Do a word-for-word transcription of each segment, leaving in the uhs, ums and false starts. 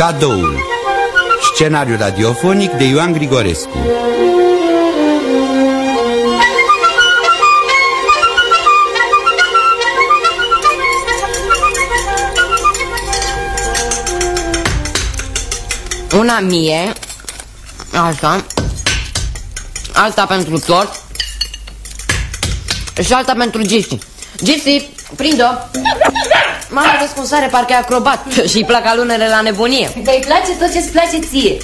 Cadoul. Scenariu radiofonic de Ioan Grigorescu. Una mie, asta, alta pentru tort și alta pentru Gypsy. Gypsy, prind-o. Mama vezi cum sare, parcă e acrobat și îi plac alunele la nebunie. Că-i place tot ce-ți place ție.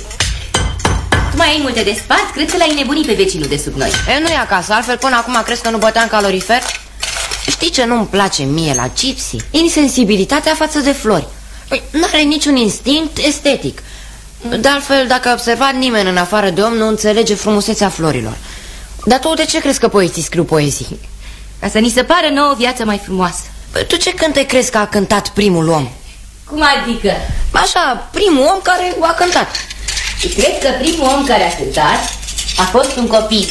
Tu mai ai multe de spart, cred că l-ai nebunit pe vecinul de sub noi. E, nu e acasă, altfel până acum crezi că nu băteam calorifer? Știi ce nu-mi place mie la Gypsy? Insensibilitatea față de flori. Păi, n-are niciun instinct estetic. De altfel, dacă a observat nimeni în afară de om, nu înțelege frumusețea florilor. Dar tu de ce crezi că poeții scriu poezii? Ca să ni se pară nouă viața mai frumoasă. Păi, tu ce cânte crezi că a cântat primul om? Cum adică? Așa, primul om care a cântat. Și cred că primul om care a cântat a fost un copil.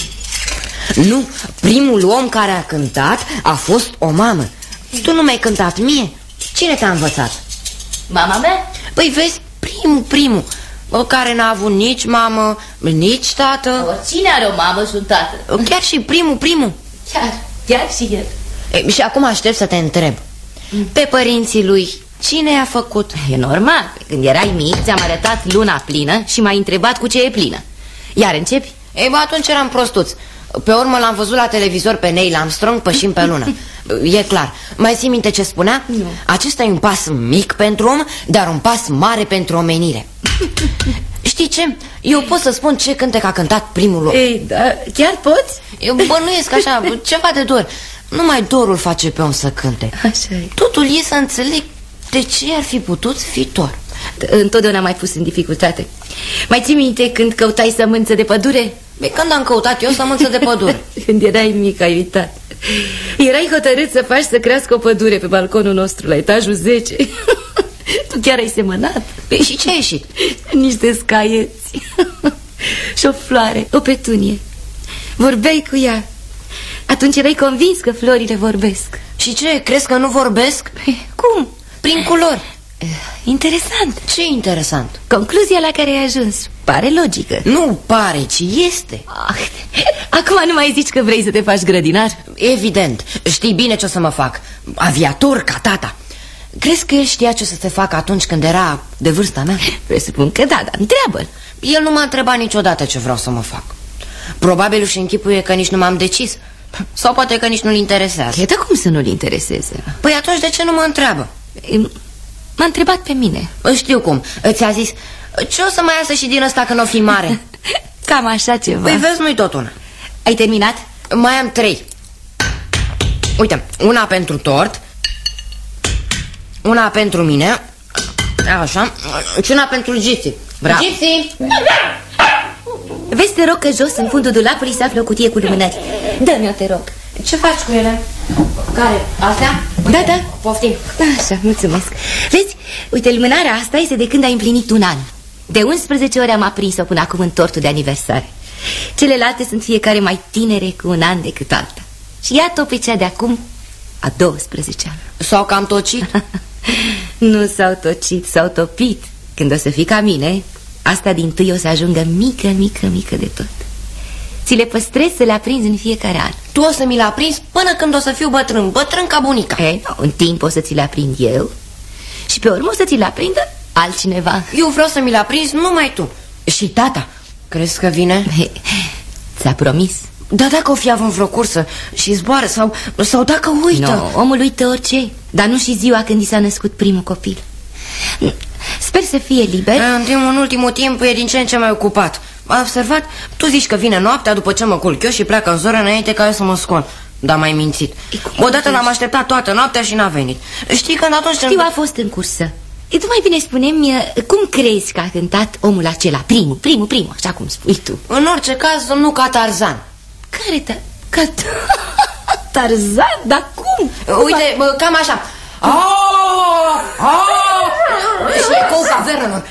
Nu, primul om care a cântat a fost o mamă. Tu nu mi-ai cântat mie? Cine te-a învățat? Mama mea? Păi vezi, primul, primul, care n-a avut nici mamă, nici tată. Oricine are o mamă și un tată. Chiar și primul, primul. Chiar, chiar și el. E, și acum aștept să te întreb. mm. Pe părinții lui cine i-a făcut? E normal, când erai mic ți-am arătat luna plină și m-ai întrebat cu ce e plină. Iar începi? Ei, bă, atunci eram prostuț. Pe urmă l-am văzut la televizor pe Neil Armstrong pășind pe lună. E clar. Mai ții minte ce spunea? Nu. Acesta e un pas mic pentru om, dar un pas mare pentru omenire. Știi ce? Eu pot să spun ce cântec a cântat primul om. Ei, da, chiar poți? Eu bănuiesc așa, ceva de dor. Numai dorul face pe om să cânte. Așa e. Totul e să înțeleg de ce ar fi putut fi dor. Întotdeauna m-ai pus în dificultate. Mai ții minte când căutai sămânță de pădure? Be, când am căutat eu sămânță de pădure? Când erai mic, ai uitat. Erai hotărât să faci să crească o pădure pe balconul nostru, la etajul zece. Tu chiar ai semănat. Be, și ce a ieșit? Niște scaieți. Și o floare, o petunie. Vorbeai cu ea. Atunci erai convins că florile vorbesc. Și ce, crezi că nu vorbesc? Cum? Prin culori. Interesant. Ce interesant? Concluzia la care ai ajuns pare logică. Nu pare, ci este. Ah, acum nu mai zici că vrei să te faci grădinar? Evident, știi bine ce o să mă fac. Aviator ca tata. Crezi că el știa ce să se facă atunci când era de vârsta mea? Presupun că da, dar întreabă-l. El nu m-a întrebat niciodată ce vreau să mă fac. Probabil și închipuie că nici nu m-am decis. Sau poate că nici nu-l interesează. E, dar cum să nu-l intereseze? Păi atunci de ce nu mă întreabă? M-a întrebat pe mine. Știu cum, ți-a zis: ce o să mai iasă și din ăsta când o fi mare? Cam așa ceva. Păi vezi, nu-i tot una. Ai terminat? Mai am trei. Uite, una pentru tort, una pentru mine, așa, și una pentru Gypsy. Bravo. Gypsy! Vezi, te rog, că jos, în fundul dulapului, se află o cutie cu lumânări. Dă-mi-o, te rog. Ce faci cu ele? Care? Astea? Da, da. Poftim. Așa, mulțumesc. Vezi, uite, lumânarea asta este de când ai împlinit un an. De unsprezece ori am aprins-o până acum în tortul de aniversare. Celelalte sunt fiecare mai tinere cu un an decât alta. Și iată-o pe cea de acum a douăsprezece ani. S-au cam tocit? Nu s-au tocit, s-au topit. Când o să fii ca mine, asta din tâi o să ajungă mică, mică, mică de tot. Ți le păstrezi să le aprinzi în fiecare an. Tu o să mi le aprinzi până când o să fiu bătrân, bătrân ca bunica. Ei, nu, în timp o să ți le aprind eu și pe urmă o să ți le aprindă altcineva. Eu vreau să mi le aprinzi numai tu. Și tata, crezi că vine? Ți-a promis. Dar dacă o fi având vreo cursă și zboară sau, sau dacă uită. No, omul uită orice, dar nu și ziua când i s-a născut primul copil. Sper să fie liber. În timp, în ultimul timp e din ce în ce mai ocupat. Ai observat? Tu zici că vine noaptea după ce mă culc eu și pleacă în zoră înainte ca eu să mă scol. Dar m-ai mințit. Odată l-am așteptat toată noaptea și n-a venit. Știi că atunci... Știu, a fost în cursă. E, tu mai bine spune-mi, cum crezi că a cântat omul acela? Primul, primul, primul, așa cum spui tu. În orice caz, nu ca Tarzan. Care ta... Ca... Tarzan? Dar cum? Uite, bă, cam așa. Aaaa! Aaaa! Și ecou cavernelor.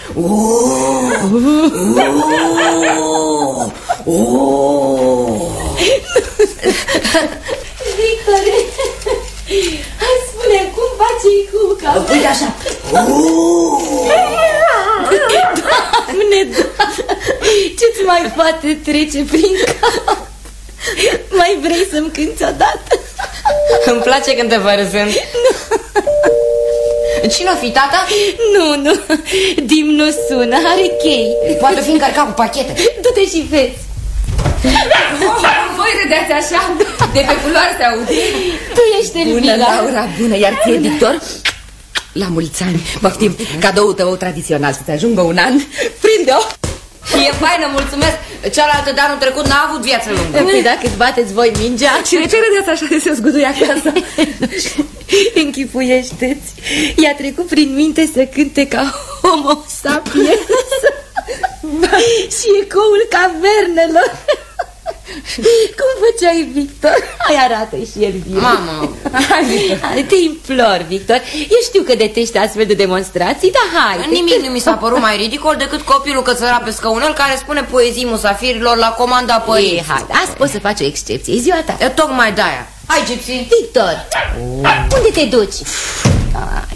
Victor, hai spune cum face cu cavernelor. Uite așa. Doamne, ce-ți mai poate trece prin cap? Mai vrei să-mi cânti odată? Îmi place când te vărzând. Cine-o fi, tata? Nu, nu, Dim nu sună, are chei. Poate fi încărcat cu pachete. Du-te și vezi. Oh, voi râdeați așa? De pe culoare se aude. Tu ești Elvira. Bună, Laura, bună, iar ție, Victor? La mulți ani, poftim, cadoul tău tradițional, să-ți ajungă un an. Prinde-o. E faină, mulțumesc. Cealaltă de anul trecut n-a avut viață lungă. Păi dacă îți bateți voi mingea. Și de ce râdeați așa de se zgudui acasă? Închipuiește-ți. I-a trecut prin minte să cânte ca Homo sapiens. Și ecoul cavernelor. Cum făceai, Victor? Hai, arată și el bine. Mamă. Hai, te implor, Victor. Eu știu că detești astfel de demonstrații, dar hai. Nimic nu mi s-a părut mai ridicol decât copilul cățăra pe scăunel care spune poezii musafirilor la comanda părinții. Ei, hai, azi poți să faci o excepție, e ziua ta. E tocmai de-aia. Hai, Gypsy. Victor, oh. Unde te duci? Ai.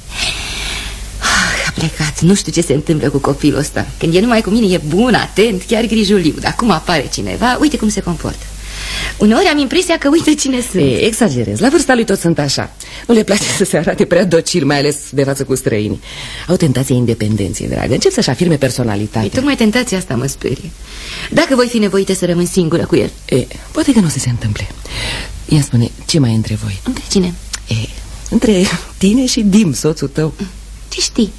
A plecat, nu știu ce se întâmplă cu copilul ăsta. Când e numai cu mine e bun, atent, chiar grijuliu. Dar cum apare cineva, uite cum se comportă. Uneori am impresia că uită cine sunt. E, exagerez, la vârsta lui toți sunt așa. Nu le place să se arate prea docil, mai ales de față cu străini. Au tentația independenței, dragă. Încep să-și afirme personalitatea. E, tocmai tentația asta mă sperie. Dacă voi fi nevoită să rămân singură cu el. E, poate că nu o să se întâmple. Ia spune, ce mai e între voi? Între cine? E, între tine și Dim, soțul tău. Ce știi?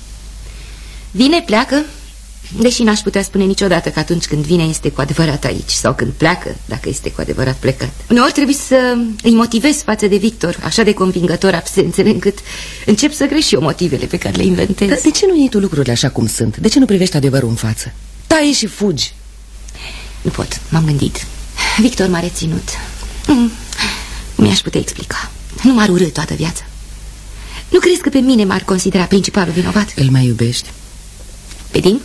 Vine, pleacă. Deși n-aș putea spune niciodată că atunci când vine este cu adevărat aici. Sau când pleacă, dacă este cu adevărat plecat. Uneori trebuie să îi motivez față de Victor, așa de convingător absențele, încât încep să greși eu motivele pe care le inventez. Dar de ce nu iei tu lucrurile așa cum sunt? De ce nu privești adevărul în față? Tai și fugi. Nu pot, m-am gândit. Victor m-a reținut. mm. Mi-aș putea explica. Nu m-ar urâ toată viața. Nu crezi că pe mine m-ar considera principalul vinovat? Îl mai iubești? Pe Dim?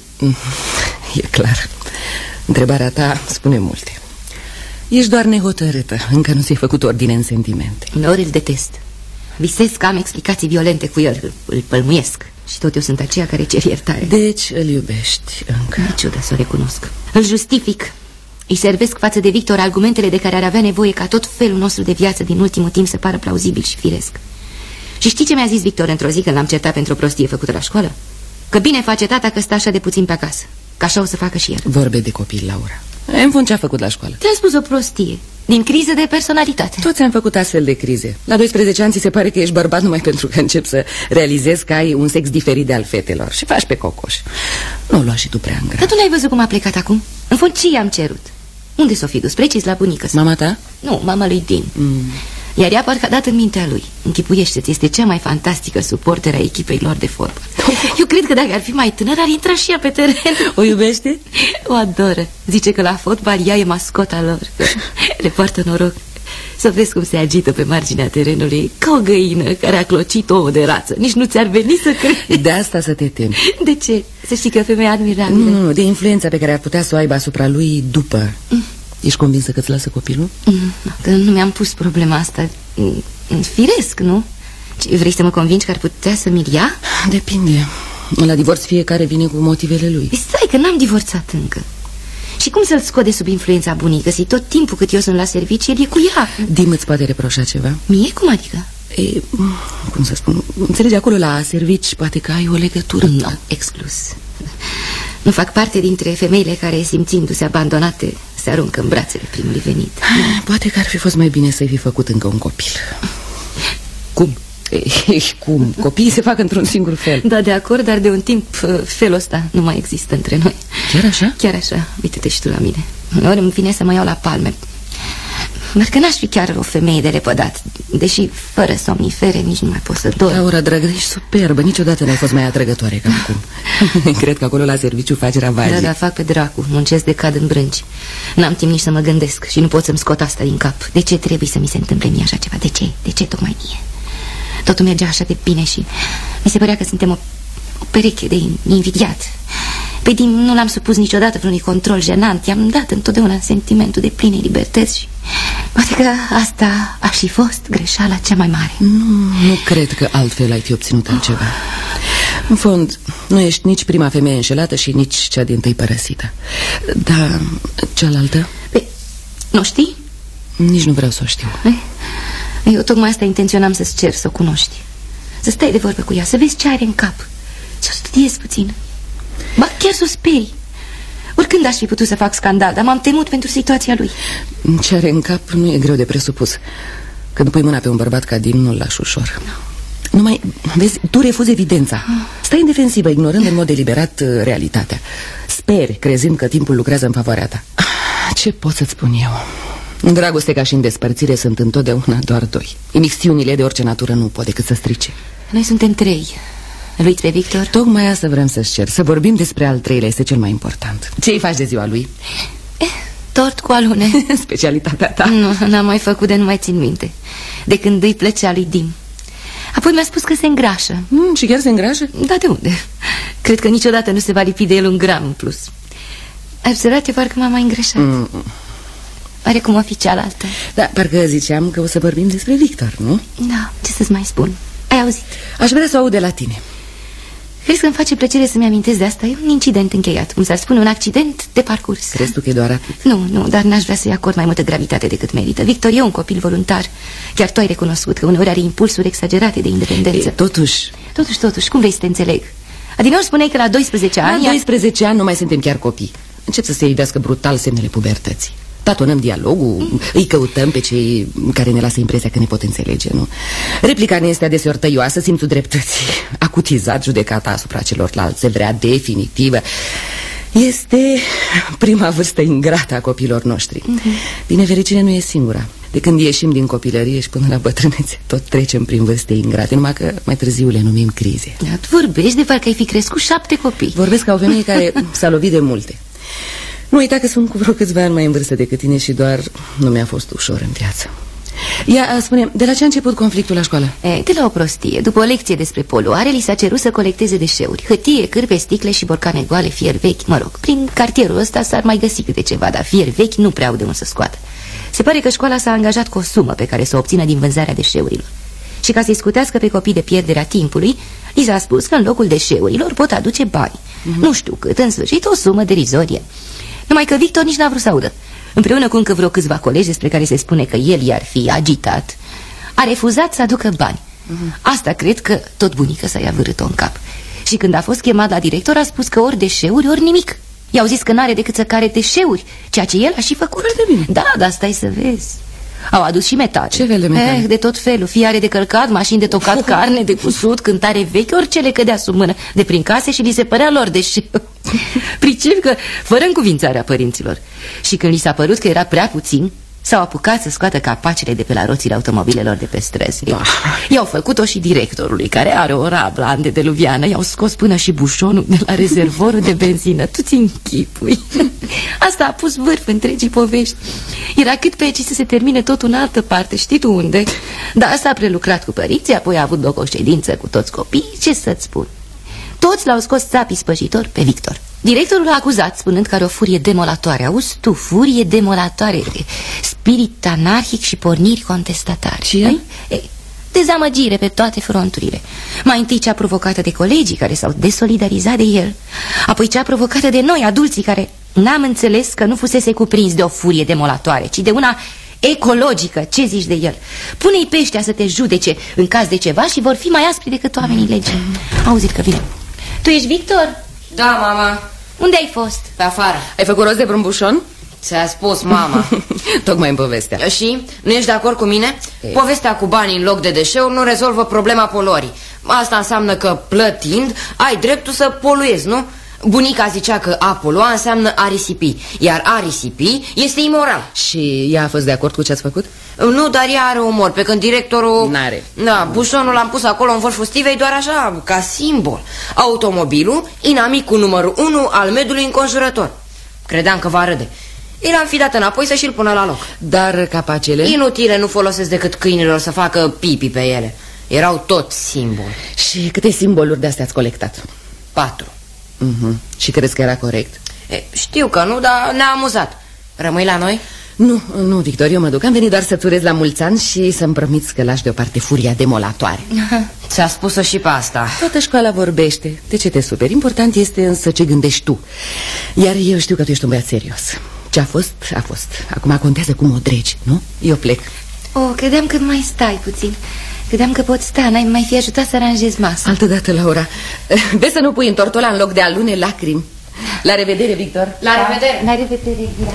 E clar. Întrebarea ta spune multe. Ești doar nehotărâtă. Încă nu ți-ai făcut ordine în sentimente. Uneori îl detest. Visez că am explicații violente cu el. Îl pălmuiesc. Și tot eu sunt aceea care cer iertare. Deci îl iubești încă. Nici ciudă să o recunosc. Îl justific. Îi servesc față de Victor argumentele de care ar avea nevoie ca tot felul nostru de viață din ultimul timp să pară plauzibil și firesc. Și știi ce mi-a zis Victor într-o zi când l-am certat pentru o prostie făcută la școală? Că bine face tata că stă așa de puțin pe acasă. Că așa o să facă și el. Vorbe de copil, Laura. În fond, ce a făcut la școală? Te-am spus o prostie. Din criză de personalitate. Toți am făcut astfel de crize. La doisprezece ani ți se pare că ești bărbat numai pentru că începi să realizezi că ai un sex diferit de al fetelor. Și faci pe cocoș. Nu o lua și tu prea în grea. Dar tu n-ai văzut cum a plecat acum? În fond, ce i-am cerut? Unde s-o fi dus? Precis la bunica sa. Mama ta? Nu, mama lui Din. Mm. Iar ea parcă a dat în mintea lui. Închipuiește-ți, este cea mai fantastică suporteră a echipei lor de fotbal. Eu cred că dacă ar fi mai tânăr, ar intra și ea pe teren. O iubește? O adoră. Zice că la fotbal ea e mascota lor. Le poartă noroc. Să vezi cum se agită pe marginea terenului, ca o găină care a clocit ouă de rață. Nici nu ți-ar veni să crezi. De asta să te temi. De ce? Să știi că femeia admirabilă. Nu, nu, de influența pe care ar putea să o aibă asupra lui după. mm. Ești convinsă că îți lasă copilul? Mm, că nu mi-am pus problema asta. Firesc, nu? Vrei să mă convingi că ar putea să mi-l ia? Depinde. La divorț fiecare vine cu motivele lui. Stai că n-am divorțat încă. Și cum să-l scot de sub influența bunicăsii? Tot timpul cât eu sunt la serviciu, el e cu ea. Dim îți poate reproșa ceva? Mie? Cum adică? E, cum să spun, înțelegi, acolo la servici poate că ai o legătură. Nu, exclus. Nu fac parte dintre femeile care, simțindu-se abandonate, se aruncă în brațele primului venit. Poate că ar fi fost mai bine să-i fi făcut încă un copil. Cum? Ei, cum? Copiii se fac într-un singur fel. Da, de acord, dar de un timp felul ăsta nu mai există între noi. Chiar așa? Chiar așa, uite-te și tu la mine. Uneori îmi vine să mă iau la palme. Dar că n-aș fi chiar o femeie de lepădat. Deși fără somnifere nici nu mai pot să dorm. Laura, dragă, ești superbă. Niciodată n-ai fost mai atrăgătoare ca acum. Cred că acolo la serviciu faci ravagii. Da, da, fac pe dracu, muncesc de cad în brânci. N-am timp nici să mă gândesc și nu pot să-mi scot asta din cap. De ce trebuie să mi se întâmple mie așa ceva? De ce? De ce tocmai mie? Totul mergea așa de bine și mi se părea că suntem o, o pereche de invidiat. Pe Dim nu l-am supus niciodată vreunui control jenant. I-am dat întotdeauna sentimentul de pline libertăți și poate că asta a și fost greșeala cea mai mare. Nu, nu cred că altfel ai fi obținut altceva. În fond, nu ești nici prima femeie înșelată și nici cea dintâi părăsită. Dar cealaltă? Pe, nu știi? Nici nu vreau să o știu. Eu tocmai asta intenționam să-ți cer, să o cunoști. Să stai de vorbă cu ea, să vezi ce are în cap, să o studiezi puțin. Ba, chiar să o sperii. Oricând aș fi putut să fac scandal, dar m-am temut pentru situația lui. Ce are în cap nu e greu de presupus. Când pui mâna pe un bărbat ca Din, nu-l lași ușor. No. Numai, vezi, tu refuzi evidența. Stai în defensivă, ignorând în mod deliberat uh, realitatea. Speri, crezând că timpul lucrează în favoarea ta. Ce pot să-ți spun eu? În dragoste ca și în despărțire sunt întotdeauna doar doi. Imixtiunile de orice natură nu pot decât să strice. Noi suntem trei. Îl uiți pe Victor? Tocmai asta vrem să-ți cer. Să vorbim despre al treilea, este cel mai important. Ce-i faci de ziua lui? Eh, tort cu alune. Specialitatea ta. Nu, n-am mai făcut de nu mai țin minte. De când îi plăcea lui Dim. Apoi mi-a spus că se îngrașă. mm, Și chiar se îngrașă? Da, de unde? Cred că niciodată nu se va lipi de el un gram în plus. Ai observat, eu parcă m-am mai îngrășat. mm. Are cum o fi cealaltă. Da, parcă ziceam că o să vorbim despre Victor, nu? Da, ce să-ți mai spun? Ai auzit? Aș vrea să o aud de la tine. Crezi că îmi face plăcere să-mi amintesc de asta? E un incident încheiat, cum s-ar spune, un accident de parcurs. Crezi tu că e doar atât? Nu, nu, dar n-aș vrea să-i acord mai multă gravitate decât merită. Victor e un copil voluntar. Chiar tu ai recunoscut că uneori are impulsuri exagerate de independență. E, totuși... Totuși, totuși, cum vrei să te înțeleg? Adineori spuneai că la doisprezece ani... La doisprezece ani nu mai suntem chiar copii. Încep să se ivească brutal semnele pubertății. Tatonăm dialogul, mm. îi căutăm pe cei care ne lasă impresia că ne pot înțelege, nu? Replica ne este adeseori tăioasă, simțul dreptății, acutizat, judecata asupra celorlalți, se vrea definitivă. Este prima vârstă ingrată a copiilor noștri. mm-hmm. Din nefericire nu e singura. De când ieșim din copilărie și până la bătrânețe, tot trecem prin vârste ingrate, numai că mai târziu le numim crize. Da, tu vorbești de parcă ai fi crescut șapte copii. Vorbesc ca o femeie care s-a lovit de multe. Nu uita că sunt cu vreo câțiva ani mai în vârstă decât tine și doar nu mi-a fost ușor în viață. Ia, spune, de la ce a început conflictul la școală? E, de la o prostie. După o lecție despre poluare, li s-a cerut să colecteze deșeuri. Hârtie, cârpe, sticle și borcane goale, fier vechi. Mă rog, prin cartierul ăsta s-ar mai găsi câte ceva, dar fier vechi nu prea au de unde să scoată. Se pare că școala s-a angajat cu o sumă pe care să o obțină din vânzarea deșeurilor. Și ca să-i scutească pe copii de pierderea timpului, li s-a spus că în locul deșeurilor pot aduce bani. mm-hmm. Nu știu cât, în sfârșit o sumă derizorie. Numai că Victor nici n-a vrut să audă. Împreună cu încă vreo câțiva colegi despre care se spune că el i-ar fi agitat, a refuzat să aducă bani. mm-hmm. Asta cred că tot bunica s-a ia vârât-o în cap. Și când a fost chemat la director a spus că ori deșeuri, ori nimic. I-au zis că n-are decât să care deșeuri, ceea ce el a și făcut. Foarte bine. Da, dar stai să vezi. Au adus și metale. Ce fel de metale? Eh, de tot felul, fiare de călcat, mașini de tocat carne, de cusut, cântare vechi, orice le cădea sub mână de prin case și li se părea lor deșeuri. Pricep că, fără încuvințarea părinților. Și când li s-a părut că era prea puțin, s-au apucat să scoată capacele de pe la roțile automobilelor de pe străzi. da. I-au făcut-o și directorului, care are o rablă antediluviană. I-au scos până și bușonul de la rezervorul de benzină. Tu-ți închipui. Asta a pus vârf întregii povești. Era cât pe aici să se termine tot în altă parte. Știi tu unde? Dar s-a prelucrat cu părinții, apoi a avut loc o ședință cu toți copiii. Ce să-ți spun? Toți l-au scos țapii spăjitor pe Victor. Directorul l-a acuzat, spunând că are o furie demolatoare. Auzi tu, furie demolatoare, spirit anarhic și porniri contestatare. Și el? Dezamăgire pe toate fronturile. Mai întâi cea provocată de colegii care s-au desolidarizat de el. Apoi cea provocată de noi, adulții, care n-am înțeles că nu fusese cuprins de o furie demolatoare, ci de una ecologică. Ce zici de el? Pune-i pe ăștia să te judece în caz de ceva și vor fi mai aspri decât oamenii legii. Auzit că vine. Tu ești Victor? Da, mama. Unde ai fost? Pe afară. Ai făcut rost de vreun bușon? Ți-a spus mama. Tocmai în povestea. Și? Nu ești de acord cu mine? Ei. Povestea cu banii în loc de deșeuri nu rezolvă problema poluării. Asta înseamnă că, plătind, ai dreptul să poluezi, nu? Bunica zicea că a polua înseamnă a risipi, iar a risipi este imoral. Și ea a fost de acord cu ce ați făcut? Nu, dar ea are umor, pe când directorul... N-are. Da, bușonul l-am pus acolo în vârful stivei doar așa, ca simbol. Automobilul, inamicul numărul unu al mediului înconjurător. Credeam că va râde. I-l-am fi dat înapoi să și-l pună la loc. Dar capacele? Inutile, nu folosesc decât câinilor să facă pipi pe ele. Erau tot simboli. Și câte simboluri de-astea ați colectat? Patru. uh-huh. Și crezi că era corect? E, știu că nu, dar ne-a amuzat. Rămâi la noi? Nu, nu, Victor, eu mă duc. Am venit doar să-ți urez la mulți ani și să-mi promiți că lași deoparte furia demolatoare. Ți-a spus-o și pe asta. Toată școala vorbește. De ce te superi? Important este însă ce gândești tu. Iar eu știu că tu ești un băiat serios. Ce a fost, a fost. Acum contează cum o dregi, nu? Eu plec. O, credeam că mai stai puțin. Credeam că poți sta, n-ai mai fi ajutat să aranjezi masa. Altădată, Laura. Vezi să nu pui în tortul ăla în loc de alune lacrimi. La revedere, Victor. La revedere. La revedere, Elvira.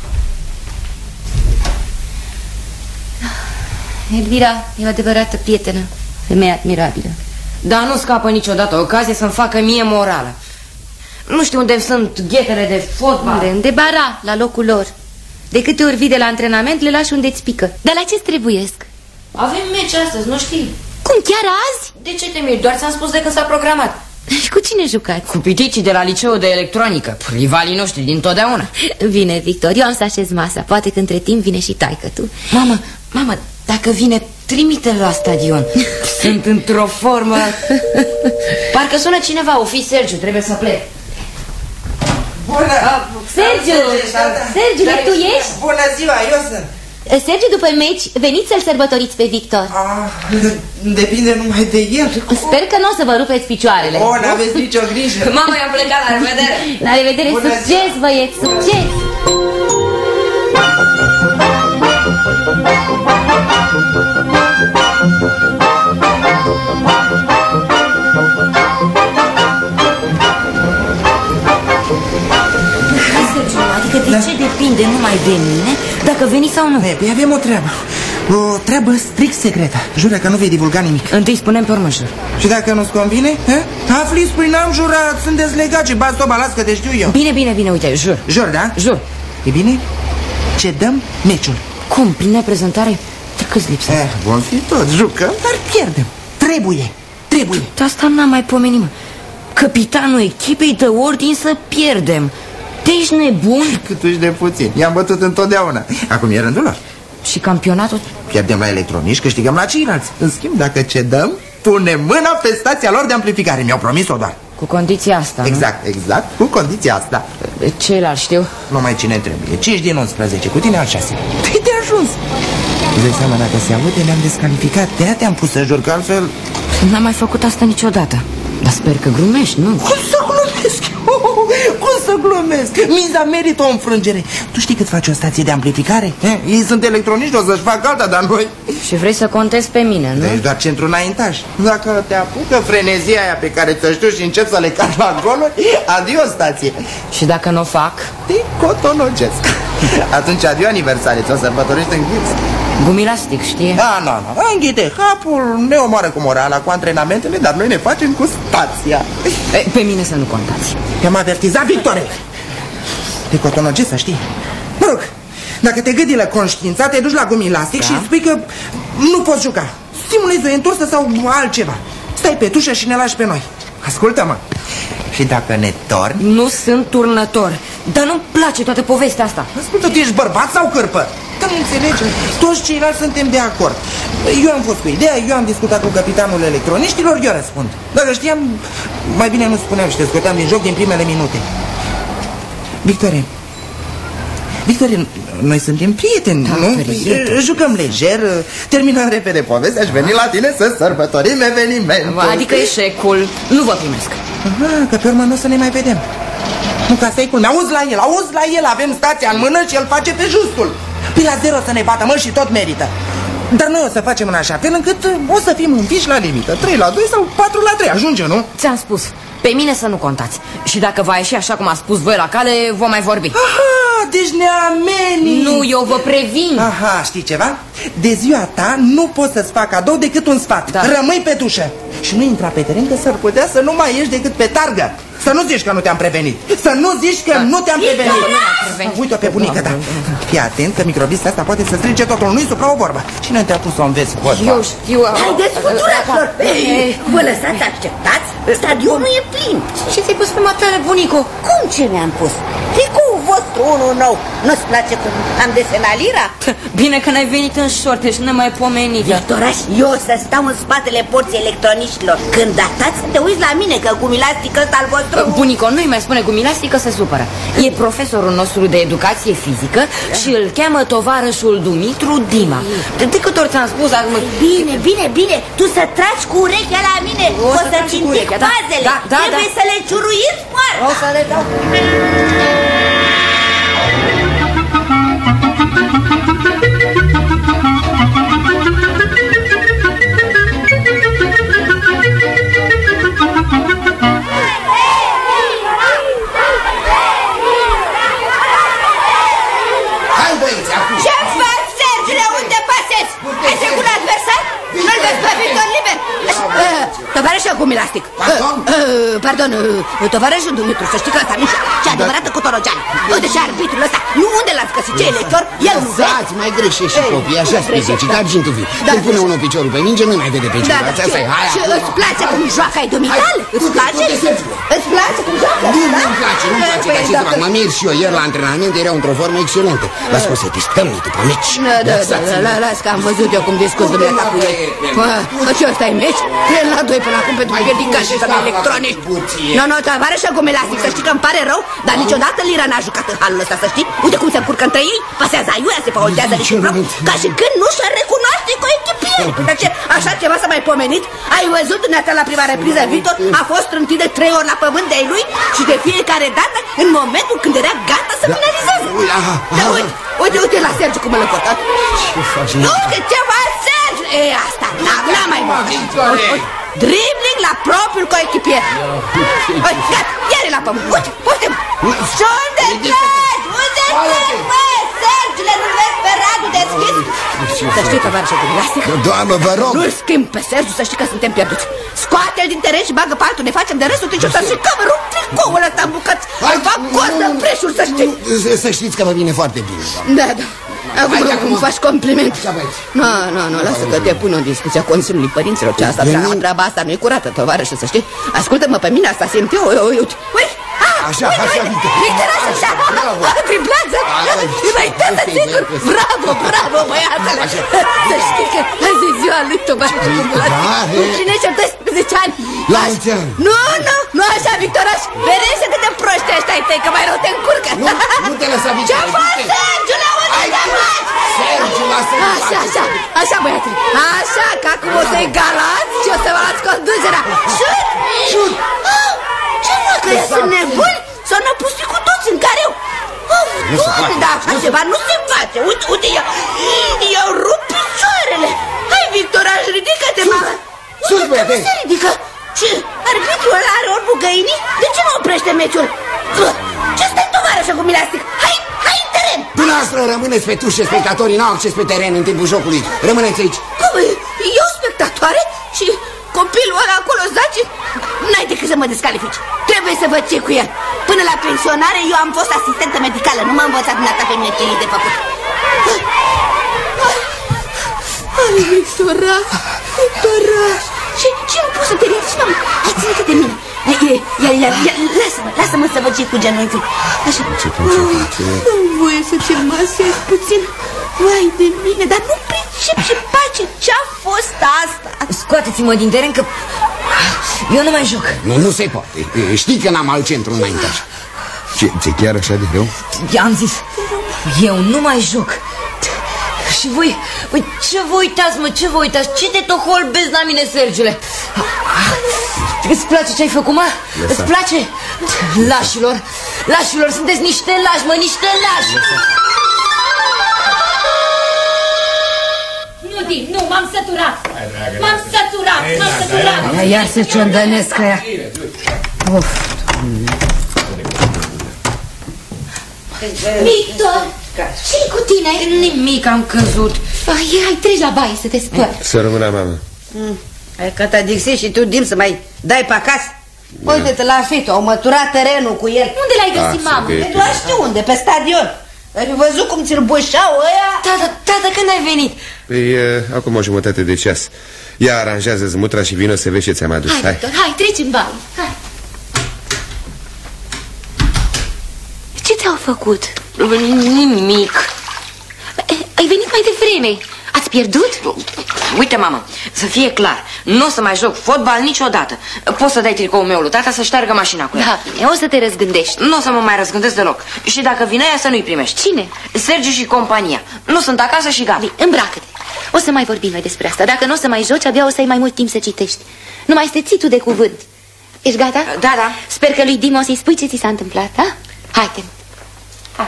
Elvira e o adevărată prietenă. Femeie admirabilă. Dar nu scapă niciodată ocazie să-mi facă mie morală. Nu știu unde sunt ghetele de fotbal. Unde? Unde bara, la locul lor. De câte ori vii de la antrenament, le lași unde îți pică. Dar la ce-ți trebuiesc? Avem meci astăzi, nu știi? Cum, chiar azi? De ce te miri? Doar ți-am spus de când s-a programat. Și cu cine jucați? Cu piticii de la liceul de electronică, rivalii noștri din totdeauna. Vine, Victor, eu am să așez masa. Poate că între timp vine și taică tu. Mamă, mamă, dacă vine, trimite-l la stadion. Sunt într-o formă. Parcă sună cineva, o fi Sergiu, trebuie să plec. Bună! Sergiu! Sergiu, tu ești? Bună ziua, eu sunt. Sergiu, după meci, veniți să-l sărbătoriți pe Victor. Ah, depinde numai de el. Sper că nu o să vă rupeți picioarele. O, n-aveți nicio grijă. Mama, i-am plecat, la revedere. La revedere, Bună succes, ziua. băieți, succes! Adică de ce depinde numai de mine dacă veni sau nu? Păi avem o treabă. O treabă strict secretă. Jură că nu vei divulga nimic. Întâi spunem pe urmă, jur. Și dacă nu-ți convine? He? Afli, spui, n-am jurat, sunt dezlegat și bați toba, las că te știu eu. Bine, bine, bine, uite, jur. Jur, da? Jur. E bine? Ce dăm meciul? Cum? Prin neprezentare? De câți lipsă? Eh, vom fi toți, jucăm, dar pierdem. Trebuie, trebuie. De asta n-am mai pomenit, mă. Capitanul echipei dă ordin să pierdem. Te ești nebun? Cât uși de puțin. I-am bătut întotdeauna. Acum e rândul lor. Și campionatul? Pierdem la electronici, câștigăm la ceilalți. În schimb, dacă cedăm, punem mâna pe stația lor de amplificare. Mi-au promis-o doar. Cu condiția asta, Exact, exact, cu condiția asta. nu? Ceilalți știu. Numai cine trebuie. cinci din unsprezece, cu tine al șase. Păi de ajuns. Îți dai seama, dacă se aude, ne-am descalificat. De-aia te-am pus să jur, că altfel... N-am mai făcut asta niciodată. Dar sper că glumești, nu? Cum să glumesc? Cum să glumesc? Miza merită o înfrângere. Tu știi cât face o stație de amplificare? Eh? Ei sunt electronici, o să-și facă alta, dar noi... Și vrei să contezi pe mine, nu? Deci doar centru înaintaj. Dacă te apucă frenezia aia pe care ți-o știu și încep să le car la goluri, adio stație. Și dacă nu o fac? Te cotonogesc. Atunci adio aniversare, ți-o sărbătorești în ghiț. Gumilastic, știi? Da, nu, nu, înghite capul, ne omoară cu morala, cu antrenamentele, dar noi ne facem cu stația. E, pe mine să nu contați. Te-am avertizat, Victore. Te cotonogesc, să știi. Mă rog, dacă te gândi la conștiința, te duci la gumilastic, da? Și spui că nu poți juca. Stimulezi o întorsă sau altceva. Stai pe tușă și ne lași pe noi. Ascultă-mă. Și dacă ne torni... Nu sunt turnător, dar nu-mi place toată povestea asta. Ascultă, tu ești bărbat sau cârpă? Că nu înțelegi, toți ceilalți suntem de acord. Eu am fost cu ideea, eu am discutat cu capitanul electroniștilor, eu răspund. Dacă știam, mai bine nu spuneam și te scoteam din joc din primele minute. Victorie, Victorie, noi suntem prieteni, da, nu? prieteni. Jucăm lejer, terminăm repede povestea și venim la tine să sărbătorim evenimentul. Adică eșecul, nu vă primesc. Aha, că pe urmă nu o să ne mai vedem. Nu, că asta e culmea, auzi la el, auzi la el, avem stația în mână și el face pe justul. Păi la zero să ne bată, mă, și tot merită. Dar noi o să facem în așa fel încât o să fim înfiși la limită. trei la doi sau patru la trei, ajunge, nu? Ți-am spus, pe mine să nu contați. Și dacă va ieși așa cum a spus voi la cale, vom mai vorbi. Aha, deci ne ameni. Nu, eu vă previn. Aha, știi ceva? De ziua ta nu pot să-ți fac cadou decât un sfat, da. Rămâi pe tușă. Și nu intra pe teren, că s-ar putea să nu mai ieși decât pe targă. Să nu zici că nu te-am prevenit. Să nu zici că da. nu te-am prevenit. Uite-o pe bunica ta. Fii atent că microbista asta poate să strice totul. Nu-i supra o vorbă. Cine te-a pus să o înveți vorba? Eu știu. Haideți, futuraților! Vă lăsați, acceptați? Stadionul e plin. Ce ți-ai pus pe matale, bunico? Cum ce mi-am pus? Tricoul vostru, unul nou. Nu-ți place cum am desenat lira? Bine că n-ai venit în șorte și nemaipomenită. Victoraș, eu o să stau în spatele porții electroniștilor. Când datați să te uiți la mine, că gumilastic ăsta al vostru... Bunico nu-i mai spune gumilastică, se supără. E profesorul nostru de educație fizică și îl cheamă tovarășul Dumitru Dima. De câte ori ți-am spus acum... Bine, bine, bine, tu să tragi cu urechea la mine. O, o să țintic fazele. Da, da, Trebuie da. să le ciuruiți poarta. O să le dau. Hai băieți, acum! Ce faci, Sergiule? Unde pasezi? Ai trecut la adversar? Nu-l vezi pe Victor liber? Tovarășul gumilastic. Pardon? Pardon, tovarășul Dumitru, să știi că ăsta nu ce adevărată cotorogeană. Uite și arbitrul ăsta. Nu unde l-ați găsit? Ce elector? El nu vede. Lăsați, mai greșești și copii, așa specific, argintul viu. Când pune unul piciorul pe minge, nu mai vede pe celălalt. Asta e, hai Și acum. îți place cum joacă ai dumitale? Îți place? Îți place cum joacă? Nu, nu-mi place, nu-mi place, dar ce să fac, mă mir și eu, ieri la antrenament era într-o formă excelentă. Las că o să disputăm noi după meci. Da, da, da, da, las că am văzut eu cum discuți dumneata cu ei. Bă, ce ăsta e meci? trei la doi până acum pentru piedicat și să-mi electronici. Nu, nu, tovarășă gumilastic, să știi că îmi pare rău, dar niciodată Lira n-a jucat în halul ăsta, să știi. Uite cum se încurcă între ei, pasează aiurea, se faultează reciproc, ca și când nu și-ar recunoaște cu echipierii. Dar ce, așa ceva s-a mai pomenit? Ai văzut dumneata la prima repriză, Victor a fost trântit de trei ori la pământ de-ai lui și de fiecare dată, în momentul când era gata să finalizeze. Da, uite, uite, uite la Sergiu cum îl încotat. Uite ce faci, Sergiu? E, asta, n-a mai mult. Dribbling la propriul coechipier. Uite, gata, iar la pământ. Uite, uite. Și unde tragi? Unde tragi, bă? Sergiule, nu vezi pe Radu deschis? Să știi, tovarășă gumilastic. Doamnă, vă rog. Nu-l schimb pe Sergiu, să știi că suntem pierduți. Scoate-l din teren și bagă pe altul, ne facem de restul. Deci o să și că rup tricoul ăsta în bucăți. Îl fac costă în preșul, să știi. Să știți că vă vine foarte bine, doamnă. Da, da. Acum îmi faci compliment. Nu, nu, nu, lasă că te pun în discuția Consiliului Părinților. Ce asta, treaba asta nu e curată, tovarășă, să știi. Ascultă-mă pe mine, asta simt eu. Uite, uite. Așa, așa, Victor, așa, triplează. Înaintează, sigur. Bravo, bravo, băiatele. Să știi că azi e ziua lui tovarășă gumilastic. Împlinește doisprezece ani. La mulți ani. Nu, nu, nu așa, Victoraș. Vedeți cât de proști ăștia ai tăi, că mai rău te încurcă. Nu te lăsa, Victor. Ce faci, Sergiu, la unde te faci? Sergiu, lasă-mă. Așa, așa, așa, băiatele. Așa, că acum o să-i galați și o să vă luați conducerea. Șut! Șut! Ce mă, că eu sunt nebuni? S-au năpustit cu toți în careu. Of, Doamne, dar așa ceva nu se face. Uite, uite, i-au rupt picioarele. Hai, Victoraș, ridică-te, mamă. Sus, băiate. Nu se ridică. Ce? Arbitrul ăla are orbul găinii? De ce nu oprește meciul? Ce stai, tovarășă gumilastic? Hai, hai în teren. Dumneavoastră rămâneți pe tușe, spectatorii n-au acces pe teren în timpul jocului. Rămâneți aici. Cum? Eu spectatoare? Și copilul ăla acolo zace? N-ai decât să mă descalifici. Trebuie să văd ce cu el. Până la pensionare eu am fost asistentă medicală. Nu m-a învățat dumneata pe mine ce e de făcut. Ai, Victora, Victora. Ce, ce am pus să te ridici, mamă? Hai, ține-te de mine. Ia, ia, ia, lasă-mă, lasă-mă să văd ce cu genunchiul. Așa. Nu-mi voie să te masez puțin. Vai de mine, dar nu pricep și pace. Ce-a fost asta? Scoateți-mă din teren că eu nu mai joc. Nu, nu se poate. Știi că n-am alt centru înaintaș. Ce, ți-e chiar așa de rău? I-am zis, eu nu mai joc. Și voi, voi, ce vă uitați, mă, ce vă uitați? Ce te toholbezi la mine, Sergiule? Îți place ce ai făcut, mă? Lăsa. Îți place? Lașilor, lașilor, sunteți niște lași, mă, niște lași. Nu, Di, nu, m-am săturat. M-am săturat, m-am săturat. Iar se ciondănesc ea. Of. Victor, ce-i cu tine? Nimic, am căzut. Hai, hai, treci la baie să te spăli. Să rămână, mamă. Hai că te dixi și tu, Dim, să mai dai pe acasă. Uite-te la Fito, au măturat terenul cu el. Unde l-ai găsit, mamă? E doar știu unde, pe stadion. Ai văzut cum ți-l bușau ăia? Tată, tată, când ai venit? Păi, uh, acum o jumătate de ceas. Ea aranjează zmutra și vino să vezi ce ți-am adus. Hai, Hai, Victor, hai, treci în baie. Hai. Ce ți-au făcut? Nimic. Ai venit mai devreme. Ați pierdut? Uite, mamă, să fie clar, nu o să mai joc fotbal niciodată. Poți să dai tricoul meu lui tata să șteargă mașina cu el. Da, bine, o să te răzgândești. Nu o să mă mai răzgândesc deloc. Și dacă vine aia să nu-i primești. Cine? Sergiu și compania. Nu sunt acasă și gata. Bine, îmbracă-te. O să mai vorbim noi despre asta. Dacă nu o să mai joci, abia o să ai mai mult timp să citești. Nu mai este țitul de cuvânt. Ești gata? Da, da. Sper că lui Dimo să-i spui ce ți s-a întâmplat, da? Hai-te. Hai.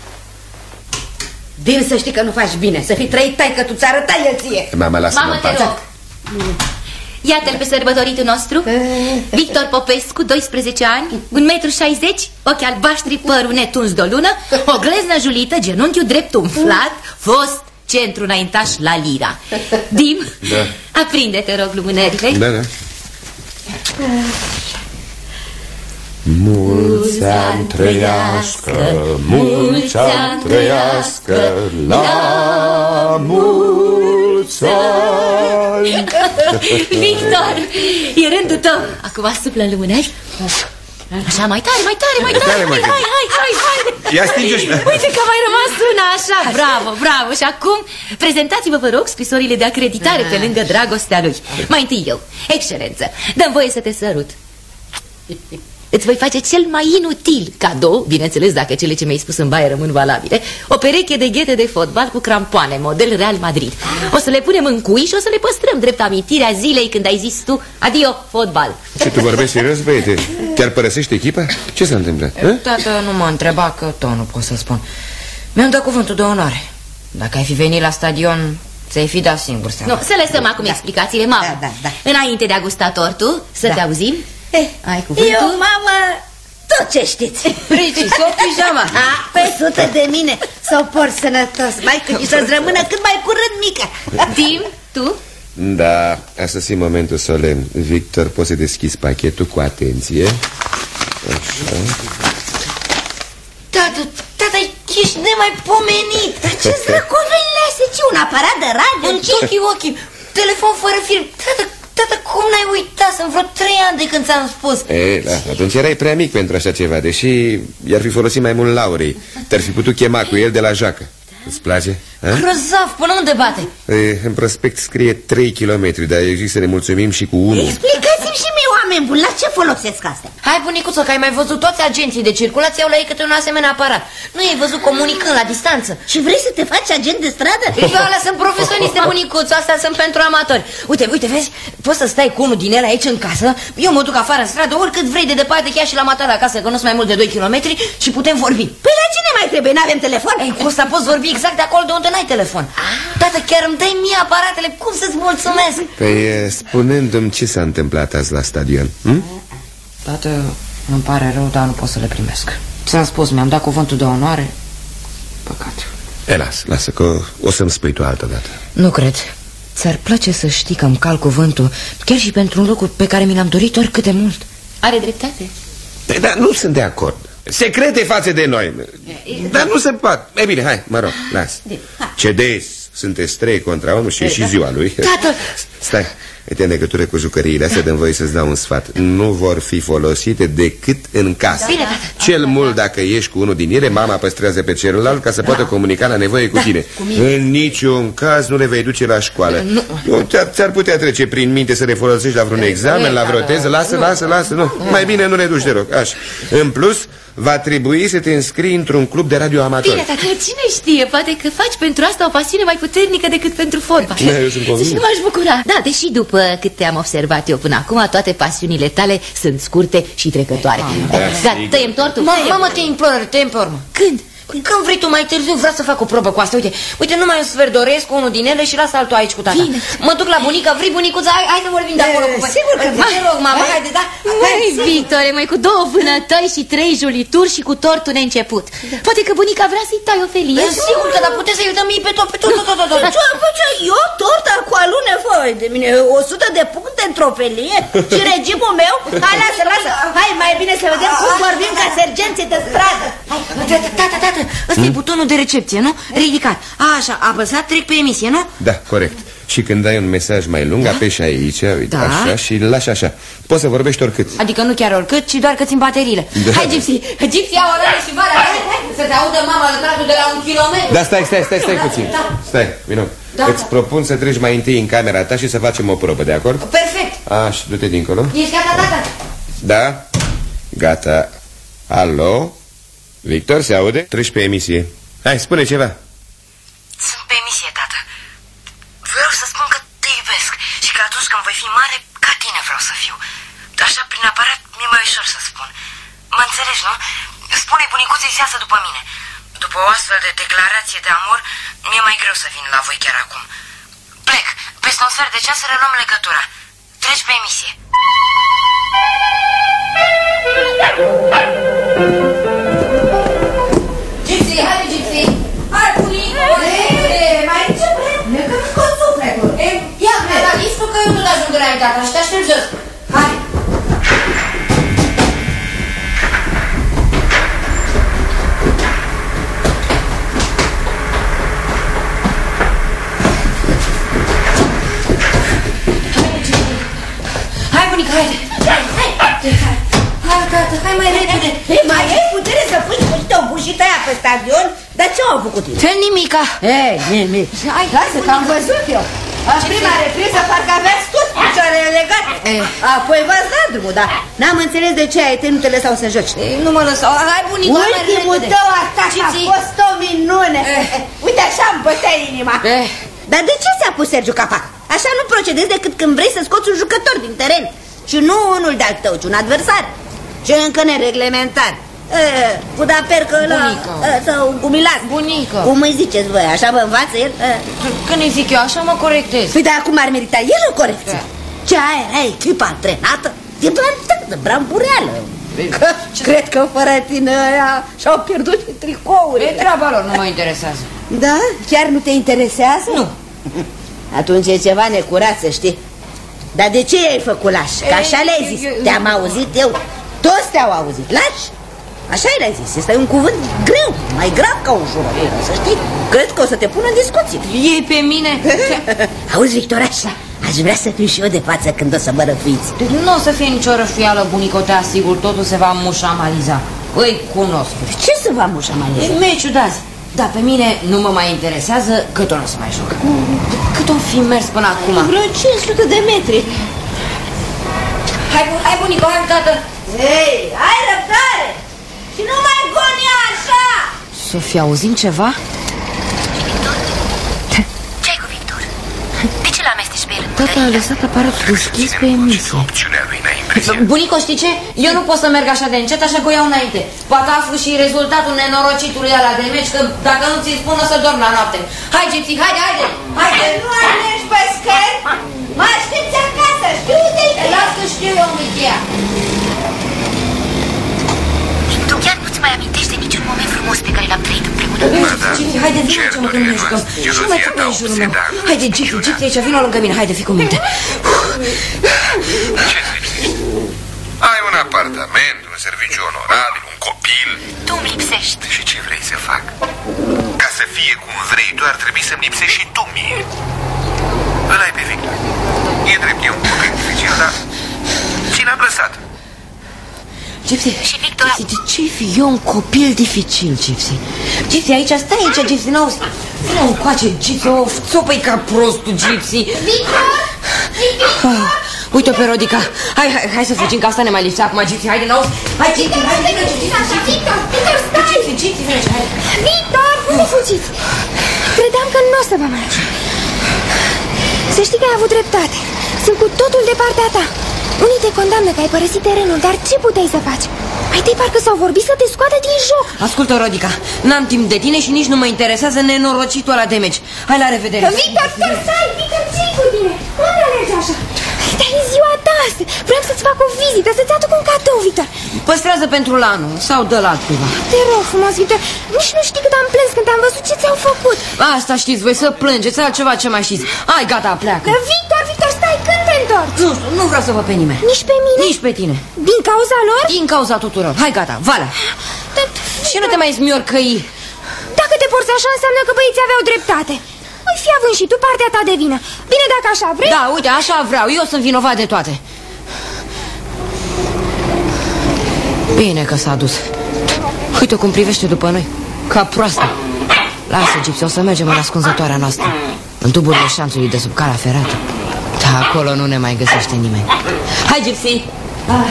Din să știi că nu faci bine. Să fii trăit tai, că tu ți arătai el ție. Mama, lasă-mă Mamă, în te pace. rog. Iată-l pe sărbătoritul nostru, Victor Popescu, doisprezece ani, un metru șaizeci, ochi albaștri, părul netuns de o lună, o gleznă julită, genunchiul drept umflat, fost centru înaintaș la Lira. Dim, Da. aprinde, te rog, lumânările. Da, da. Mulți ani trăiască, mulți ani trăiască, la mulți ani. Victor, e rândul tău. Acum asuplă în lumânări. Așa, mai tare, mai tare, mai tare, tare, mai hai, tare. hai, hai, hai. Ia stinge-o și... Uite că a mai rămas una așa, bravo, bravo. Și acum, prezentați-vă, vă rog, scrisorile de acreditare pe lângă dragostea lui. Mai întâi eu, excelență, dă-mi voie să te sărut. Îți voi face cel mai inutil cadou, bineînțeles dacă cele ce mi-ai spus în baie rămân valabile, o pereche de ghete de fotbal cu crampoane, model Real Madrid. O să le punem în cui și o să le păstrăm drept amintirea zilei când ai zis tu adio, fotbal. Ce, tu vorbești serios, băiete? Chiar părăsești echipa? Ce s-a întâmplat? A? Tată nu mă întreba, că tot nu pot să spun. Mi-am dat cuvântul de onoare. Dacă ai fi venit la stadion, ți-ai fi dat singur seama. Nu, să lăsăm acum da. explicațiile, mamă. Da, da, da. Înainte de a gusta tortul, să Da. te auzim. Eh, Ai cuvântul? Eu, mamă, tot ce știți. Frici, s-o pijama. Pe sută de mine. Sau por sănătos. Mai cât și să-ți rămână cât mai curând mică. Dim, tu? Da, a sosit momentul solemn. Victor, poți să deschizi pachetul cu atenție. Așa. Tată, tată, ești nemaipomenit. Dar ce-ți drăcovenile astea? Ce, un aparat de radio? În ochii ochii, telefon fără fir. Tată, tată, cum n-ai uitat? Sunt vreo trei ani de când ți-am spus. E, da, atunci erai prea mic pentru așa ceva, deși i-ar fi folosit mai mult Laurei. Te-ar fi putut chema cu el de la joacă. Îți place? A? Grozav, până unde bate? E, în prospect scrie trei kilometri, dar eu zic să ne mulțumim și cu unul. Explicați-mi și mie, oameni buni, la ce folosesc astea? Hai, bunicuță, că ai mai văzut toți agenții de circulație au la ei câte un asemenea aparat. Nu ai văzut comunicând la distanță. Și vrei să te faci agent de stradă? Eu alea sunt profesioniste, bunicuță, astea sunt pentru amatori. Uite, uite, vezi, poți să stai cu unul din ele aici în casă. Eu mă duc afară în stradă, oricât vrei de departe, chiar și la matala acasă, că nu sunt mai mult de doi kilometri și putem vorbi. Păi la ce ne mai trebuie? N-avem telefon? Ei, Costa, poți vorbi exact de acolo de unde n-ai telefon. Tată, chiar îmi dai mie aparatele, cum să-ți mulțumesc? Păi, spunându-mi ce s-a întâmplat azi la stadion, hm? Tată, îmi pare rău, dar nu pot să le primesc. Ți-am spus, mi-am dat cuvântul de onoare. Păcat. E, las, lasă că o să-mi spui tu altă dată. Nu cred. Ți-ar place să știi că îmi cal cuvântul, chiar și pentru un lucru pe care mi l-am dorit oricât de mult. Are dreptate. Păi, dar nu sunt de acord. Secrete față de noi. Dar nu se poate. E bine, hai, mă rog, las. Cedezi. Sunteți trei contra unul și e și ziua lui. Tată! Stai, uite, în legătură cu jucăriile astea, dăm voie să-ți dau un sfat. Nu vor fi folosite decât în casă. Bine, tată. Cel mult dacă ești cu unul din ele, mama păstrează pe celălalt ca să poată comunica la nevoie cu tine. În niciun caz nu le vei duce la școală. Ți-ar putea trece prin minte să le folosești la vreun examen, la vreo teză. Lasă, lasă, lasă, nu. Mai bine nu le duci deloc. Așa. În plus, va trebui să te înscrii într-un club de radio amator. Bine, tata, cine știe, poate că faci pentru asta o pasiune mai puternică decât pentru fotbal. Da, eu sunt convins. Și nu m-aș bucura. Da, deși după cât te-am observat eu până acum, toate pasiunile tale sunt scurte și trecătoare. Da, Gata, tăiem tortul? Mamă, te implor, te pe urmă. Când? Când vrei tu mai târziu, vreau să fac o probă cu asta. Uite, uite, numai un sfert doresc cu unul din ele și las altul aici cu tata. Bine. Mă duc la bunica, vrei bunicuța? Hai, hai să vorbim de acolo cu voi. Sigur că Te rog, mama, haide, da? Măi, Victore, mai cu două vânătăi și trei julituri și cu tortul neînceput. Poate că bunica vrea să-i tai o felie. Sigur că, dar puteți să-i dăm mie pe tot, pe tot, tot, tot, tot. Ce, bă, ce, eu torta cu alune, voi de mine, o sută de puncte într-o felie? Și regimul meu? Hai, lasă, lasă, hai, mai bine să vedem cum vorbim ca sergenții de stradă. Tată, tată, tată, ăsta e butonul de recepție, nu? Ridicat. Așa, apăsat, trec pe emisie, nu? Da, corect. Și când dai un mesaj mai lung, da? apeși aici, uite, da? așa, și îl lași așa. Poți să vorbești oricât. Adică nu chiar oricât, ci doar că țin bateriile. Da. Hai, Gypsy, Gypsy, ia orare și vara, hai, hai, să te audă mama lătratul de la un kilometru. Da, stai, stai, stai, stai puțin. Da. Stai, vino. Da, Îți da. propun să treci mai întâi în camera ta și să facem o probă, de acord? Perfect. Așa, du-te dincolo. Ești gata, tata? Da, gata. Alo? Victor, se aude? Treci pe emisie. Hai, spune ceva. Sunt pe emisie, tată. Vreau să spun că te iubesc și că atunci când voi fi mare, ca tine vreau să fiu. Așa, prin aparat, mi-e mai ușor să spun. Mă înțelegi, nu? Spune bunicuței să iasă după mine. După o astfel de declarație de amor, mi-e mai greu să vin la voi chiar acum. Plec. Peste un sfert de ceas să reluăm legătura. Treci pe emisie. Gypsy, hai, Gypsy! Hai, bunică! Mai ce vrei? Ne că nu scot sufletul. Ia, medalistul că eu nu-l ajung înainte, tata, și te aștept jos. Hai! Hai, bunică, haide! Hai, hai! Hai, tata, hai mai repede! Ei, mai ai putere să pui niște obușită aia pe stadion? Dar ce au făcut ei? Fel nimica! Ei, nimic! Hai, lasă că am văzut eu! La prima repriză parcă aveați tot picioarele legate. Apoi v-ați dat drumul, dar n-am înțeles de ce ai nu te lăsau să joci. Nu mă lăsau, hai bunică, hai mai repede! Ultimul tău atac a fost o minune! Uite așa îmi bătea inima! Dar de ce s-a pus Sergiu Capac? Așa nu procedezi decât când vrei să scoți un jucător din teren. Și nu unul de-al tău, ci un adversar. Și încă nereglementar. Budapercă ăla sau gumilat. Bunică. Cum îi ziceți voi, așa vă învață el? Când îi zic eu așa, mă corectez. Păi dar acum ar merita el o corecție. Ce aia, aia echipă antrenată? De plantată, brambureală. Cred că fără tine aia și-au pierdut tricouri. E treaba lor, nu mă interesează. Da? Chiar nu te interesează? Nu. Atunci e ceva necurat, să știi. Dar de ce ai făcut lași? Că așa le-ai zis. Te-am auzit eu. Toți te-au auzit. Lași? Așa le-ai zis. Este un cuvânt greu, mai grav ca un jurătură, să știi. Cred că o să te pună în discuție. Ei pe mine? Auzi, Victorașa, aș vrea să fiu și eu de față când o să mă răfuiți. Nu o să fie nicio răfuială, bunică, te asigur. Totul se va mușamaliza. Îi cunosc. Ce se va mușamaliza? E meciul de azi. Dar pe mine nu mă mai interesează cât o să mai joc. Cât o fi mers până acum? Vreo cinci sute de metri. Hai, hai bunică, hai, tată. Ei, ai răbdare! Și nu mai gonia așa! Sofia, auzim ceva? Ce-ai cu Victor? De ce l-amesteci pe el? Tata a lăsat aparatul deschis pe emisie. Bunico, știi ce? Eu nu pot să merg așa de încet, așa că o iau înainte. Poate aflu și rezultatul nenorocitului ăla de meci, că dacă nu ți-l spun o să dorm la noapte. Hai, Gypsy, haide, haide! Haide! Nu alergi pe scări! Mă aștepți acasă, știu de-i! Las că știu eu, Michia! Tu chiar nu-ți mai amintești de niciun moment frumos pe care l-am trăit împreună? Gypsy, haide, vină aici, mă, că nu ne jucăm. Și nu mai pune în jurul meu. Haide, Gypsy, Gypsy, aici, vină lângă mine, haide, fii cu minte. Ce zici? Ai un apartament, un serviciu onorabil, un copil. Tu îmi lipsești. Și ce vrei să fac? Ca să fie cum vrei tu, ar trebui să-mi lipsești și tu mie. Ăla-i pe Victor. E drept, e un copil dificil, dar ți l-am lăsat. Gypsy, și Victor... Gypsy, de ce fi eu un copil dificil, Gypsy? Gypsy, aici, stai aici, Gypsy, n-auzi? Vină încoace, Gypsy, o țopă-i ca prostul, Gypsy. Victor! Victor! Oh, uite-o pe Rodica. Hai, hai, hai să fugim, că asta ne mai lipsea acum, Gypsy, haide, n-auzi? Hai, Gypsy, hai, vină, Gypsy, Așa, Victor, Victor, stai! Gypsy, Gypsy, vină aici, hai. Victor, unde fugiți? Credeam că nu o să vă mai ajung. Să știi că ai avut dreptate. Sunt cu totul de partea ta. Unii te condamnă că ai părăsit terenul, dar ce puteai să faci? Ai tăi parcă s-au vorbit să te scoată din joc. Ascultă, Rodica, n-am timp de tine și nici nu mă interesează nenorocitul ăla de meci. Hai, la revedere. Victor, Victor, stai, Victor, ce-i cu tine? Unde alergi așa? Dar e ziua ta azi. Vreau să-ți fac o vizită, să-ți aduc un cadou, Victor. Păstrează pentru la anul sau dă la altcuiva. Te rog frumos, Victor, nici nu știi cât am plâns când am văzut ce ți-au făcut. Asta știți voi, să plângeți, altceva ce mai știți. Hai, gata, pleacă. Victor, Victor, stai, când te întorci? Nu știu, nu vreau să văd pe nimeni. Nici pe mine? Nici pe tine. Din cauza lor? Din cauza tuturor. Hai, gata, valea. Și nu te mai zmiorcăi. Dacă te porți așa, înseamnă că băieții aveau dreptate. Voi fi având și tu partea ta de vină. Bine, dacă așa vrei. Da, uite, așa vreau, eu sunt vinovat de toate. Bine că s-a dus. Uite cum privește după noi, ca proastă. Lasă, Gypsy, o să mergem în ascunzătoarea noastră, în tuburile șanțului de sub calea ferată. Da, acolo nu ne mai găsește nimeni. Hai, Gypsy! Ah.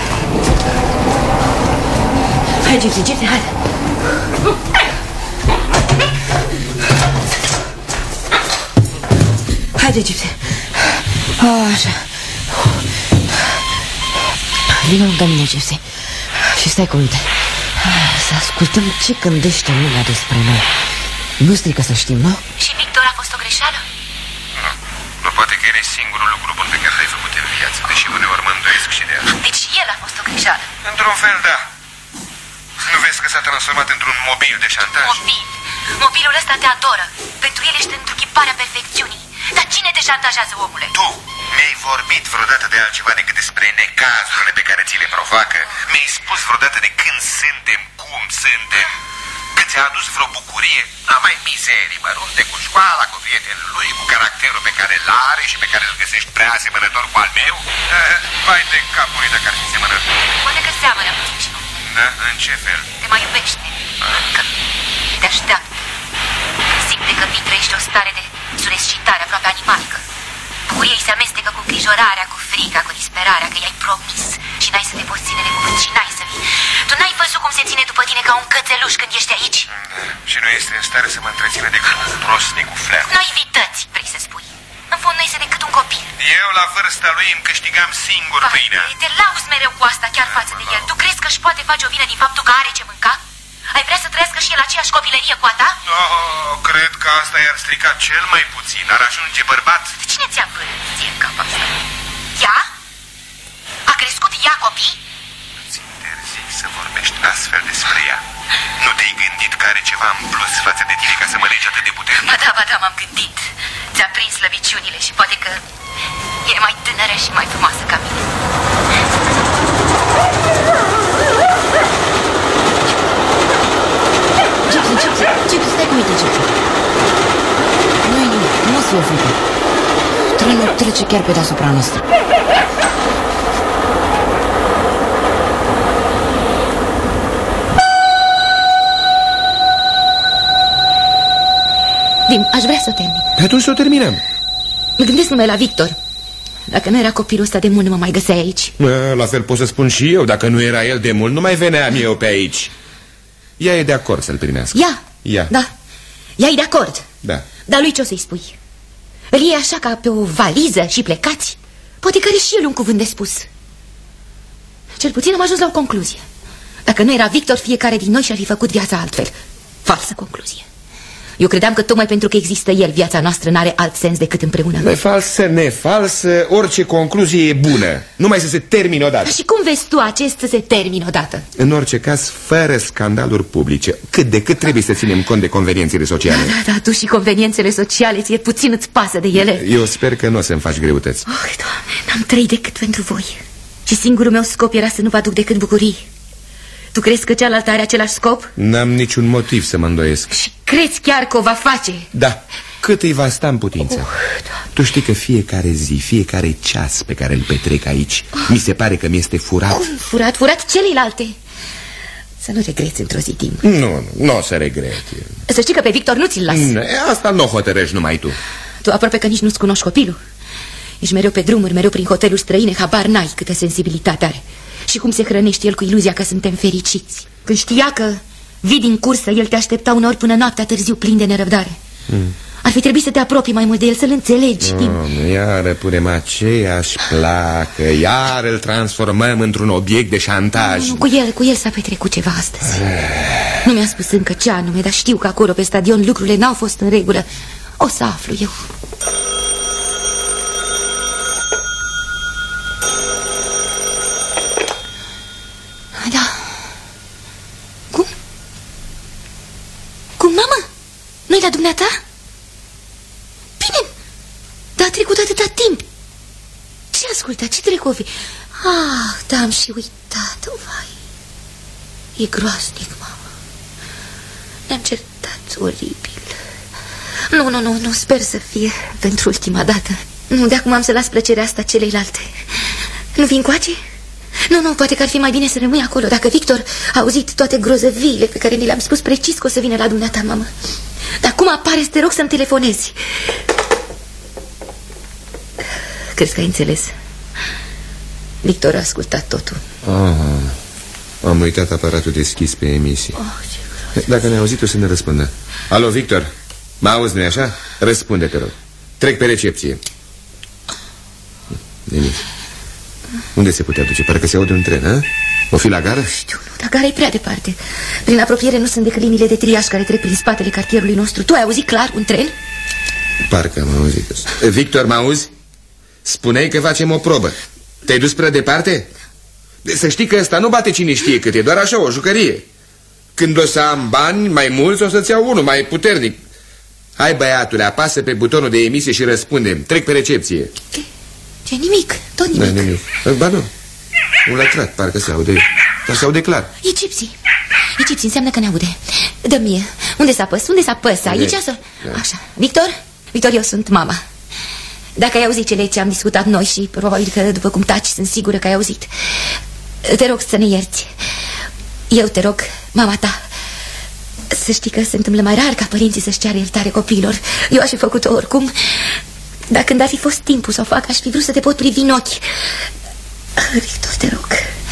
Hai, Gypsy, Gypsy, hai! Haide, Gypsy! Așa. Vino lângă mine, Gypsy, și stai cu minte. Să ascultăm ce gândește lumea despre noi. Nu strică să știm, nu? Și Victor a fost o greșeală? Nu, nu poate că el e singurul lucru bun pe care l-ai făcut în viață, deși uneori mă îndoiesc și de asta. Deci și el a fost o greșeală. Într-un fel, da. Nu vezi că s-a transformat într-un mobil de șantaj? Mobil. Mobilul ăsta te adoră. Pentru el ești întruchiparea perfecțiunii. Dar cine te șantajează, omule? Tu mi-ai vorbit vreodată de altceva decât despre necazurile pe care ți le provoacă? Mi-ai spus vreodată de când suntem, cum suntem? Că ți-a adus vreo bucurie? A, mai mizerii, mărunte, cu școala, cu prietenul lui, cu caracterul pe care îl are și pe care îl găsești prea asemănător cu al meu? Vai de capul lui dacă ar fi semănător. Poate că seamănă puțin și nu. Da? În ce fel? Te mai iubește. Că te așteaptă. Simte că mi trăiește o stare de surescitare aproape animalică. Bucuria îi se amestecă cu îngrijorarea, cu frica, cu disperarea că i-ai promis și n-ai să te poți ține de cuvânt și n-ai să vii. Tu n-ai văzut cum se ține după tine ca un cățeluș când ești aici? Da. Și nu este în stare să mă întrețină decât un prosnic cu fleac. Noi vități, vrei să spui. În fond, nu este decât un copil. Eu, la vârsta lui, îmi câștigam singur Va, pâinea. Te lauzi mereu cu asta, chiar față de el. Tu crezi că își poate face o vină din faptul că are ce mânca? Ai vrea să trăiască și el aceeași copilărie cu a ta? No, cred că asta i-ar strica cel mai puțin. Ar ajunge bărbat. De cine ți-a vârât ție în cap asta? Ea? A crescut ea copii? Îți interzic să vorbești astfel despre ea. Nu te-ai gândit că are ceva în plus față de tine ca să mă legi atât de puternic? Ba da, ba da, m-am gândit. Ți-a prins slăbiciunile și poate că e mai tânără și mai frumoasă ca mine. Gypsy, Gypsy, Gypsy, stai cu mine, Gypsy. Nu-i nimic, nu o să fie frică. Trenul trece chiar pe deasupra noastră. Dim, aș vrea să termin. Atunci să o terminăm. Mă gândesc numai la Victor. Dacă nu era copilul ăsta, de mult nu mă mai găseai aici. La fel pot să spun și eu. Dacă nu era el de mult, nu mai veneam eu pe aici. Ea e de acord să-l primească. Ea? Ea. Da. Ea e de acord. Da. Dar lui ce o să-i spui? Îl iei așa ca pe o valiză și plecați? Poate că are și el un cuvânt de spus. Cel puțin am ajuns la o concluzie. Dacă nu era Victor, fiecare din noi și-ar fi făcut viața altfel. Falsă concluzie. Eu credeam că tocmai pentru că există el, viața noastră n-are alt sens decât împreună. Nefalsă, nefalsă, orice concluzie e bună. Numai să se termine odată. Și cum vezi tu acest să se termine odată? În orice caz, fără scandaluri publice. Cât de cât trebuie să ținem cont de conveniențele sociale. Da, da, da, tu și conveniențele sociale, ție puțin îți pasă de ele. Eu sper că nu o să-mi faci greutăți. Oh, Doamne, n-am trăit decât pentru voi. Și singurul meu scop era să nu vă aduc decât bucurii. Tu crezi că cealaltă are același scop? N-am niciun motiv să mă îndoiesc. Și crezi chiar că o va face? Da, cât îi va sta în putință. uh, Tu știi că fiecare zi, fiecare ceas pe care îl petrec aici uh. mi se pare că mi-este furat. Cum furat? Furat celelalte. Să nu regreți într-o zi timp. Nu, nu, nu o să regret. Să știi că pe Victor nu ți-l las. Nu, asta nu o hotărăști numai tu. Tu aproape că nici nu-ți cunoști copilul. Ești mereu pe drumuri, mereu prin hoteluri străine, habar n-ai câtă sensibilitate are. Și cum se hrănește el cu iluzia că suntem fericiți. Când știa că vii din cursă, el te aștepta uneori până noaptea târziu, plin de nerăbdare. mm. Ar fi trebuit să te apropii mai mult de el, să-l înțelegi. oh, Iară punem aceeași placă. Iar îl transformăm într-un obiect de șantaj. nu, nu, Cu el, cu el s-a petrecut ceva astăzi. Nu mi-a spus încă ce anume, dar știu că acolo pe stadion lucrurile n-au fost în regulă. O să aflu eu. Da. Cum? Cum, mamă? Nu-i la dumneata? Bine, dar a trecut atâta timp. Ce ascultă? Ce trecu? Ah, da, am și uitat-o, vai. E groaznic, mamă. Ne-am certat oribil. Nu, nu, nu, nu, sper să fie pentru ultima dată. Nu, de acum am să las plăcerea asta celeilalte. Nu vin coace? Nu, nu, poate că ar fi mai bine să rămâi acolo. Dacă Victor a auzit toate grozăviile pe care ni le-am spus, precis că o să vină la dumneata, mamă. Dar cum apare, să te rog să-mi telefonezi. Crezi că ai înțeles? Victor a ascultat totul. Oh, am uitat aparatul deschis pe emisie. Oh, dacă ne-a auzit, o să ne răspundă. Alo, Victor, mă auzi, nu-i așa? Răspunde, te rog. Trec pe recepție. Nimic. Unde se putea duce? Parcă se aude un tren, ha? O fi la gară? Știu, nu, dar gara e prea departe. Prin apropiere nu sunt decât liniile de triaj care trec prin spatele cartierului nostru. Tu ai auzit clar un tren? Parcă am auzit. Victor, mă auzi? Spuneai că facem o probă. Te-ai dus prea departe? Să știi că ăsta nu bate cine știe cât, e doar așa, o jucărie. Când o să am bani mai mulți, o să-ți iau unul mai puternic. Hai, băiatule, apasă pe butonul de emisie și răspundem. Trec pe recepție. Ce? Ce? Nimic, tot nimic. Da, nimic. Ba nu, un lătrat, parcă se aude. Dar se aude clar. E Gypsy. E Gypsy, înseamnă că ne aude. Dă mie. Unde s-a păs? Unde s-a păs? Aici? Să... Așa. Victor? Victor, eu sunt mama. Dacă ai auzit cele ce am discutat noi și probabil că după cum taci sunt sigură că ai auzit, te rog să ne ierți. Eu te rog, mama ta, să știi că se întâmplă mai rar ca părinții să-și ceară iertare copiilor. Eu aș fi făcut-o oricum. Dar când ar fi fost timpul să o fac, aș fi vrut să te pot privi în ochi. Victor, te rog,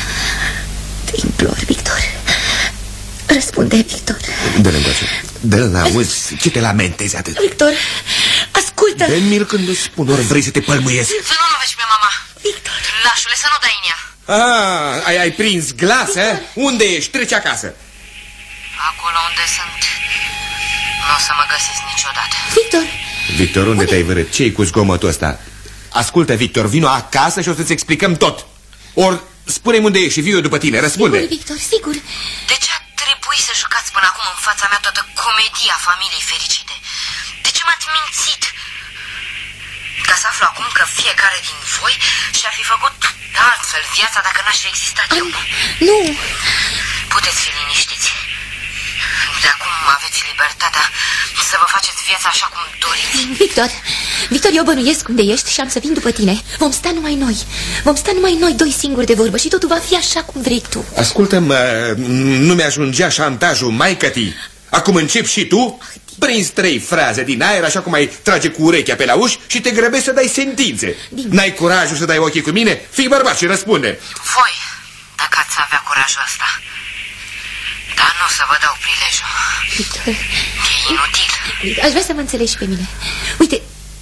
te implor, Victor. Răspunde, Victor. Dă-l încoace. Dă-l, auzi, ce te lamentezi atât? Victor, ascultă. Dă-mi-l când îți spun, ori vrei să te pălmâiesc. Să nu lovești pe mama. Victor. Lașule, să nu dai în ea. Ah, ai, ai prins glas, eh? Unde ești? Treci acasă. Acolo unde sunt, nu o să mă găsesc niciodată. Victor. Victor, unde te-ai vărât? Ce-i cu zgomotul ăsta? Ascultă, Victor, vino acasă și o să-ți explicăm tot. Ori spune-mi unde ești și viu eu după tine, răspunde. Sigur, Victor, sigur. De ce a trebuit să jucați până acum în fața mea toată comedia familiei fericite? De ce m-ați mințit? Ca să aflu acum că fiecare din voi și-ar fi făcut altfel viața dacă n-aș fi existat eu. Nu. Puteți fi liniștiți. De acum aveți libertatea să vă faceți viața așa cum doriți. Victor, Victor, eu bănuiesc unde ești și am să vin după tine. Vom sta numai noi. Vom sta numai noi doi singuri de vorbă și totul va fi așa cum vrei tu. Ascultă-mă, nu mi-ajungea șantajul maică-tii. Acum încep și tu? Prinzi trei fraze din aer, așa cum ai trage cu urechea pe la uși și te grăbești să dai sentințe. N-ai curajul să dai ochii cu mine? Fii bărbat și răspunde. Voi, dacă ați avea curajul ăsta. Dar nu o să vă dau prilejul. Victor, e inutil. Aș vrea să mă înțelegi pe mine. Uite,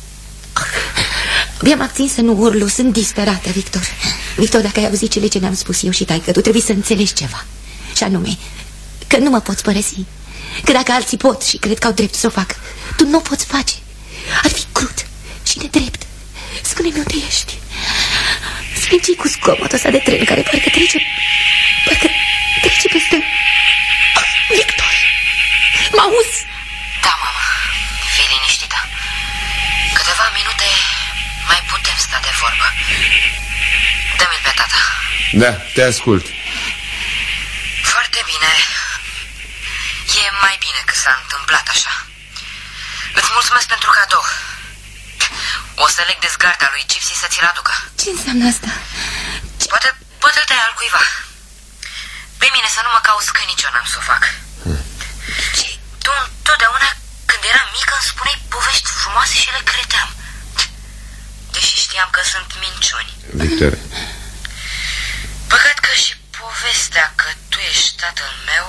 abia-m abțin să nu urlu, sunt disperată, Victor. Victor, dacă ai auzit cele ce ne-am spus eu și taică, tu trebuie să înțelegi ceva. Și anume, că nu mă poți părăsi. Că dacă alții pot și cred că au drept să o fac, tu nu o poți face. Ar fi crud și nedrept. Spune-mi unde ești. Spune ce-i cu zgomotul ăsta de tren care parcă trece... Parcă trece peste... Victor, mă auzi? Da, mama, fii liniștită. Câteva minute mai putem sta de vorbă. Dă-mi-l pe tata. Da, te ascult. Foarte bine. E mai bine că s-a întâmplat așa. Îți mulțumesc pentru cadou. O să leg dezgarda lui Gypsy să ți-l aducă. Ce înseamnă asta? Ce... Poate, poate îl dai al cuiva. Pe mine să nu mă cauți că nici eu n-am să o fac. hmm. Ce? Tu întotdeauna când eram mică îmi spuneai povești frumoase și le credeam. Deși știam că sunt minciuni. Victor. Păcat că și povestea că tu ești tatăl meu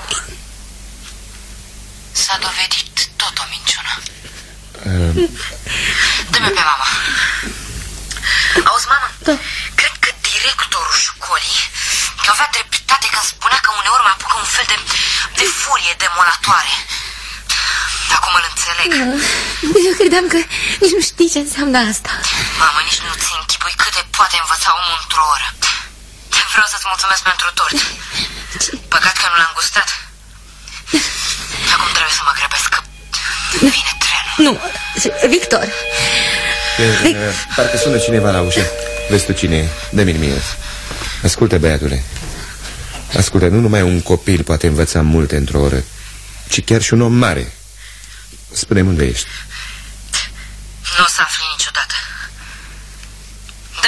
s-a dovedit tot o minciună. um... Dă-mi pe mama. Auzi, mamă? Da. Cred că directorul școlii avea dreptate când spunea că uneori mă apucă un fel de, de furie demolatoare. Acum îl înțeleg. Eu credeam că nici nu știi ce înseamnă asta. Mamă, nici nu-ți închipui cât de poate învăța omul într-o oră. Vreau să-ți mulțumesc pentru tort. Păcat că nu l-am gustat. Acum trebuie să mă grăbesc că vine trenul. Nu, Victor. Vic... Parcă sună cineva la ușă. Vezi tu cine e? Dă-mi mie. Ascultă, băiatule. Ascultă, nu numai un copil poate învăța multe într-o oră, ci chiar și un om mare. Spune-mi unde ești.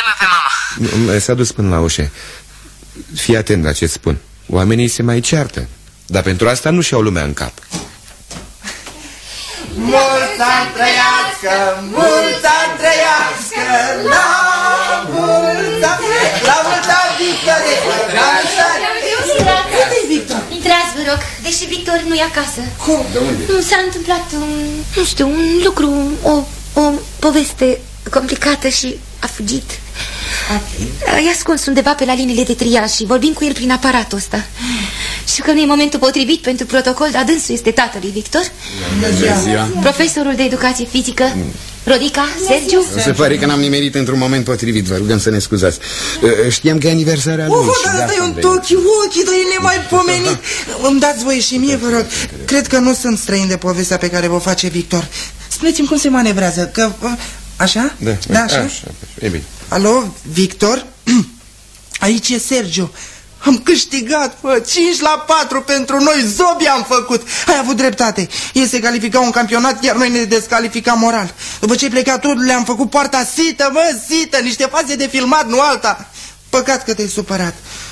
Dă-mi-o pe mama. S-a dus până la ușă. Fii atent la ce spun. Oamenii se mai ceartă, dar pentru asta nu și-au lumea în cap. Mulți ani trăiască, mulți ani trăiască, la mulți ani, la mulți ani, Victor, la mulți ani. Unde-i Victor? Intrați, vă rog, deși Victor nu e acasă. Cum? De unde? Nu, s-a întâmplat un, nu știu, un lucru, o, o poveste complicată și a fugit. E ascuns undeva pe la liniile de triaj și vorbim cu el prin aparatul ăsta. Știu că nu e momentul potrivit pentru protocol, dar dânsul este tatăl lui Victor. Bună ziua. Profesorul de educație fizică, Rodica, Sergiu. Se pare că n-am nimerit într-un moment potrivit, vă rugăm să ne scuzați. Știam că e aniversarea lui. Oh, dar ăsta e un tochi ochii, dar e nemaipomenit. Îmi dați voie și mie, vă rog. Cred că nu sunt străin de povestea pe care vă face Victor. Spuneți-mi cum se manevrează, că... Așa? Da, da așa? așa, e bine. Alo, Victor? Aici e Sergiu. Am câștigat, bă, cinci la patru pentru noi, zobi am făcut. Ai avut dreptate. Ei se calificau un campionat, iar noi ne descalificam moral. După ce ai plecat tu, le-am făcut poarta sită, mă, sită, niște faze de filmat, nu alta. Păcat că te-ai supărat.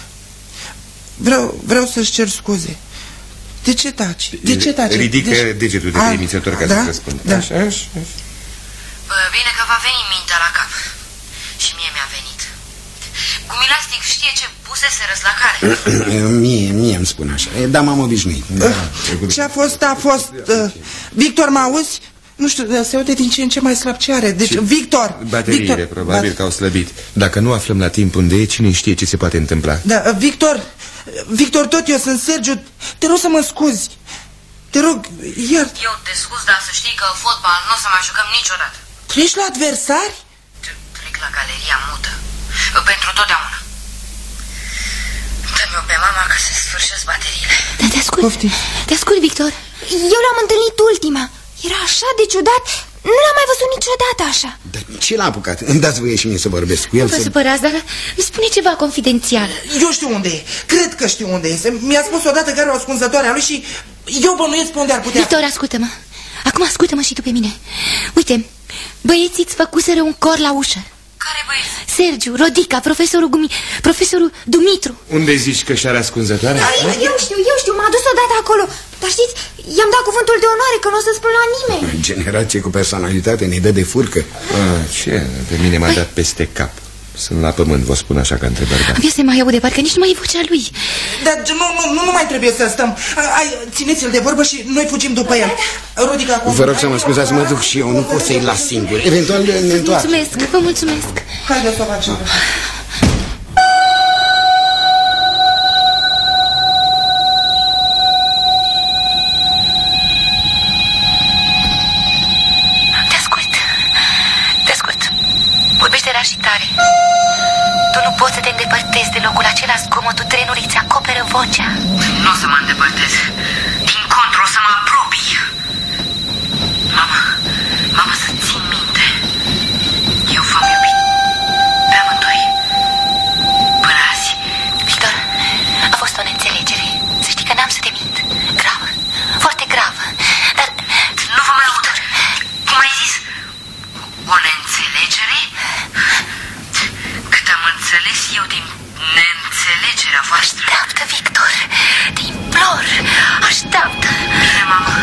Vreau, vreau să-și cer scuze. De ce taci? De ce taci? Ridică de degetul de trimițător ca da? să răspund. Da. Așa, așa, așa. Bine că va veni mintea la cap. Și mie mi-a venit. Cu Milastic știe ce pusese răs la cale. Mie, mie îmi spun așa, dar m-am obișnuit. Ce a fost, a fost uh, Victor, mă auzi? Nu știu, se aude din ce în ce mai slab ce are. Deci, și Victor bateriile, Victor, probabil bat... că au slăbit. Dacă nu aflăm la timp unde e, cine știe ce se poate întâmpla. Da, Victor, Victor, tot eu sunt Sergiu. Te rog să mă scuzi. Te rog, iar... Eu te scuz, dar să știi că fotbal nu o să mai jucăm niciodată. Treci la adversari? Trec la galeria mută. Pentru totdeauna. Dă-mi-o pe mama ca să sfârșesc bateriile. Da, te ascult. Poftim. Te ascult, Victor. Eu l-am întâlnit ultima. Era așa de ciudat. Nu l-am mai văzut niciodată așa. Dar ce l-a apucat? Îmi dați voie și mie să vorbesc cu el. Nu vă să... supărați, dar îmi spune ceva confidențial. Eu știu unde e. Cred că știu unde e. Mi-a spus odată că are o ascunzătoare a lui și eu bănuiesc pe unde ar putea. Victor, ascultă-mă. Acum ascultă-mă și tu pe mine. Uite, băieții îți făcuseră un cor la ușă. Care băieți? Sergiu, Rodica, profesorul Gumi, profesorul Dumitru. Unde zici că și-are ascunzătoare? Eu știu, eu știu, m-a dus odată acolo. Dar știți, i-am dat cuvântul de onoare că nu o să spun la nimeni. Generație cu personalitate ne dă de furcă. Ah, ce? Pe mine m-a dat peste cap. Sunt la pământ, vă spun așa ca între bărbați. Abia se mai aude, parcă nici nu mai e vocea lui. Dar nu, nu, nu mai trebuie să stăm. Hai, țineți-l de vorbă și noi fugim după el. Rodica, acum... Vă rog să mă scuzați, mă duc și eu, nu pot să-i las singur. Eventual ne întoarcem. Mulțumesc, vă mulțumesc. Haideți să o facem. Te ascult, te ascult. Vorbește rar și tare. Tu nu poți să te îndepărtezi de locul acela, zgomotul trenului îți acoperă vocea. Nu o să mă îndepărtez. Din contră, o să mă apropii. Mama, mama, să țin minte. Eu v-am iubit pe amândoi. Până azi. Victor, a fost o neînțelegere. Să știi că n-am să te mint. Gravă, foarte gravă. Dar nu vă mai aud. Cum ai zis? O neînțelegere? Cât am înțeles eu din neînțelegerea voastră. Așteaptă, Victor. Te implor. Așteaptă. Bine, mama.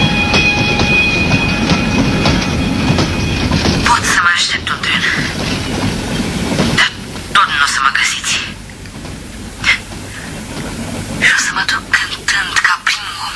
Pot să mă aștept un tren. Dar tot nu o să mă găsiți. Și o să mă duc cântând ca primul om.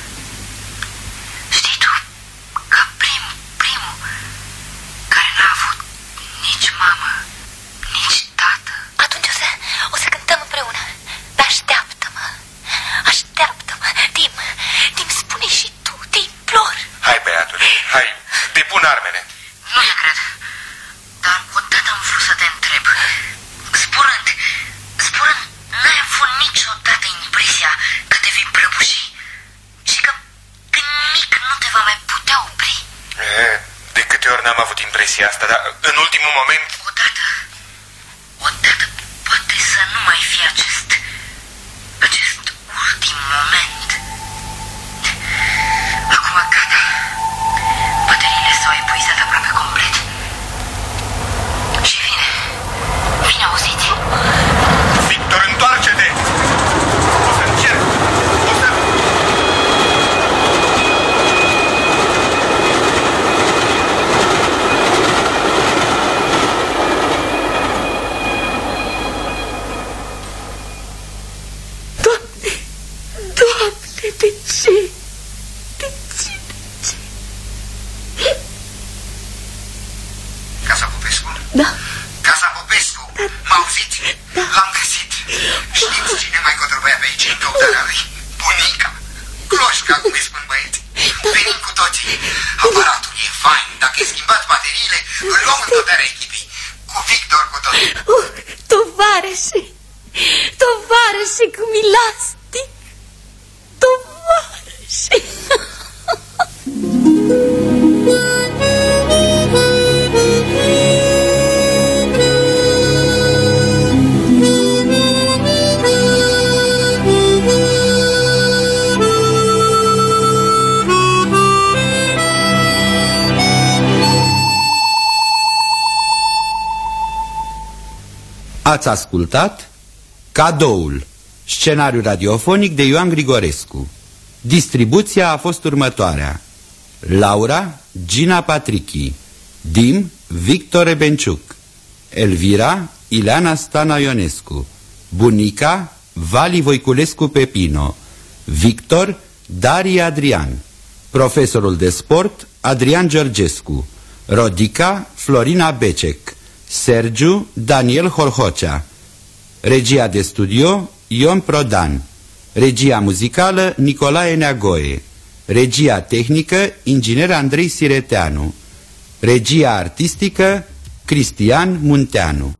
Știi tu, ca prim, primul, care n-a avut nici mamă, nici tată. Atunci o să, o să cântăm împreună. Dar așteaptă-mă. Așteaptă-mă. Tim, Tim, spune și tu, te implor. Hai, băiatule, hai, depun armele. Nu te cred. Dar odată am vrut să te întreb. Zburând, zburând, n-ai avut niciodată impresia că te vei prăbuși și că când nimic nu te va mai putea opri? E, de câte ori n-am avut impresia asta, dar în ultimul moment... Odată, odată poate să nu mai fie acest, acest ultim moment. Acum gata. Bateriile s-au epuizat aproape complet. Și vine, Ați ascultat Cadoul, scenariu radiofonic de Ioan Grigorescu. Distribuția a fost următoarea: Laura, Gina Patrichi, Dim, Victor Rebenciuc, Elvira, Ileana Stana Ionescu, Bunica, Vali Voiculescu Pepino, Victor, Daria Adrian, profesorul de sport, Adrian Georgescu, Rodica, Florina Becec, Sergiu, Daniel Horhocea, regia de studio, Ion Prodan, regia muzicală, Nicolae Neagoe, regia tehnică, inginer Andrei Sireteanu, regia artistică, Cristian Munteanu.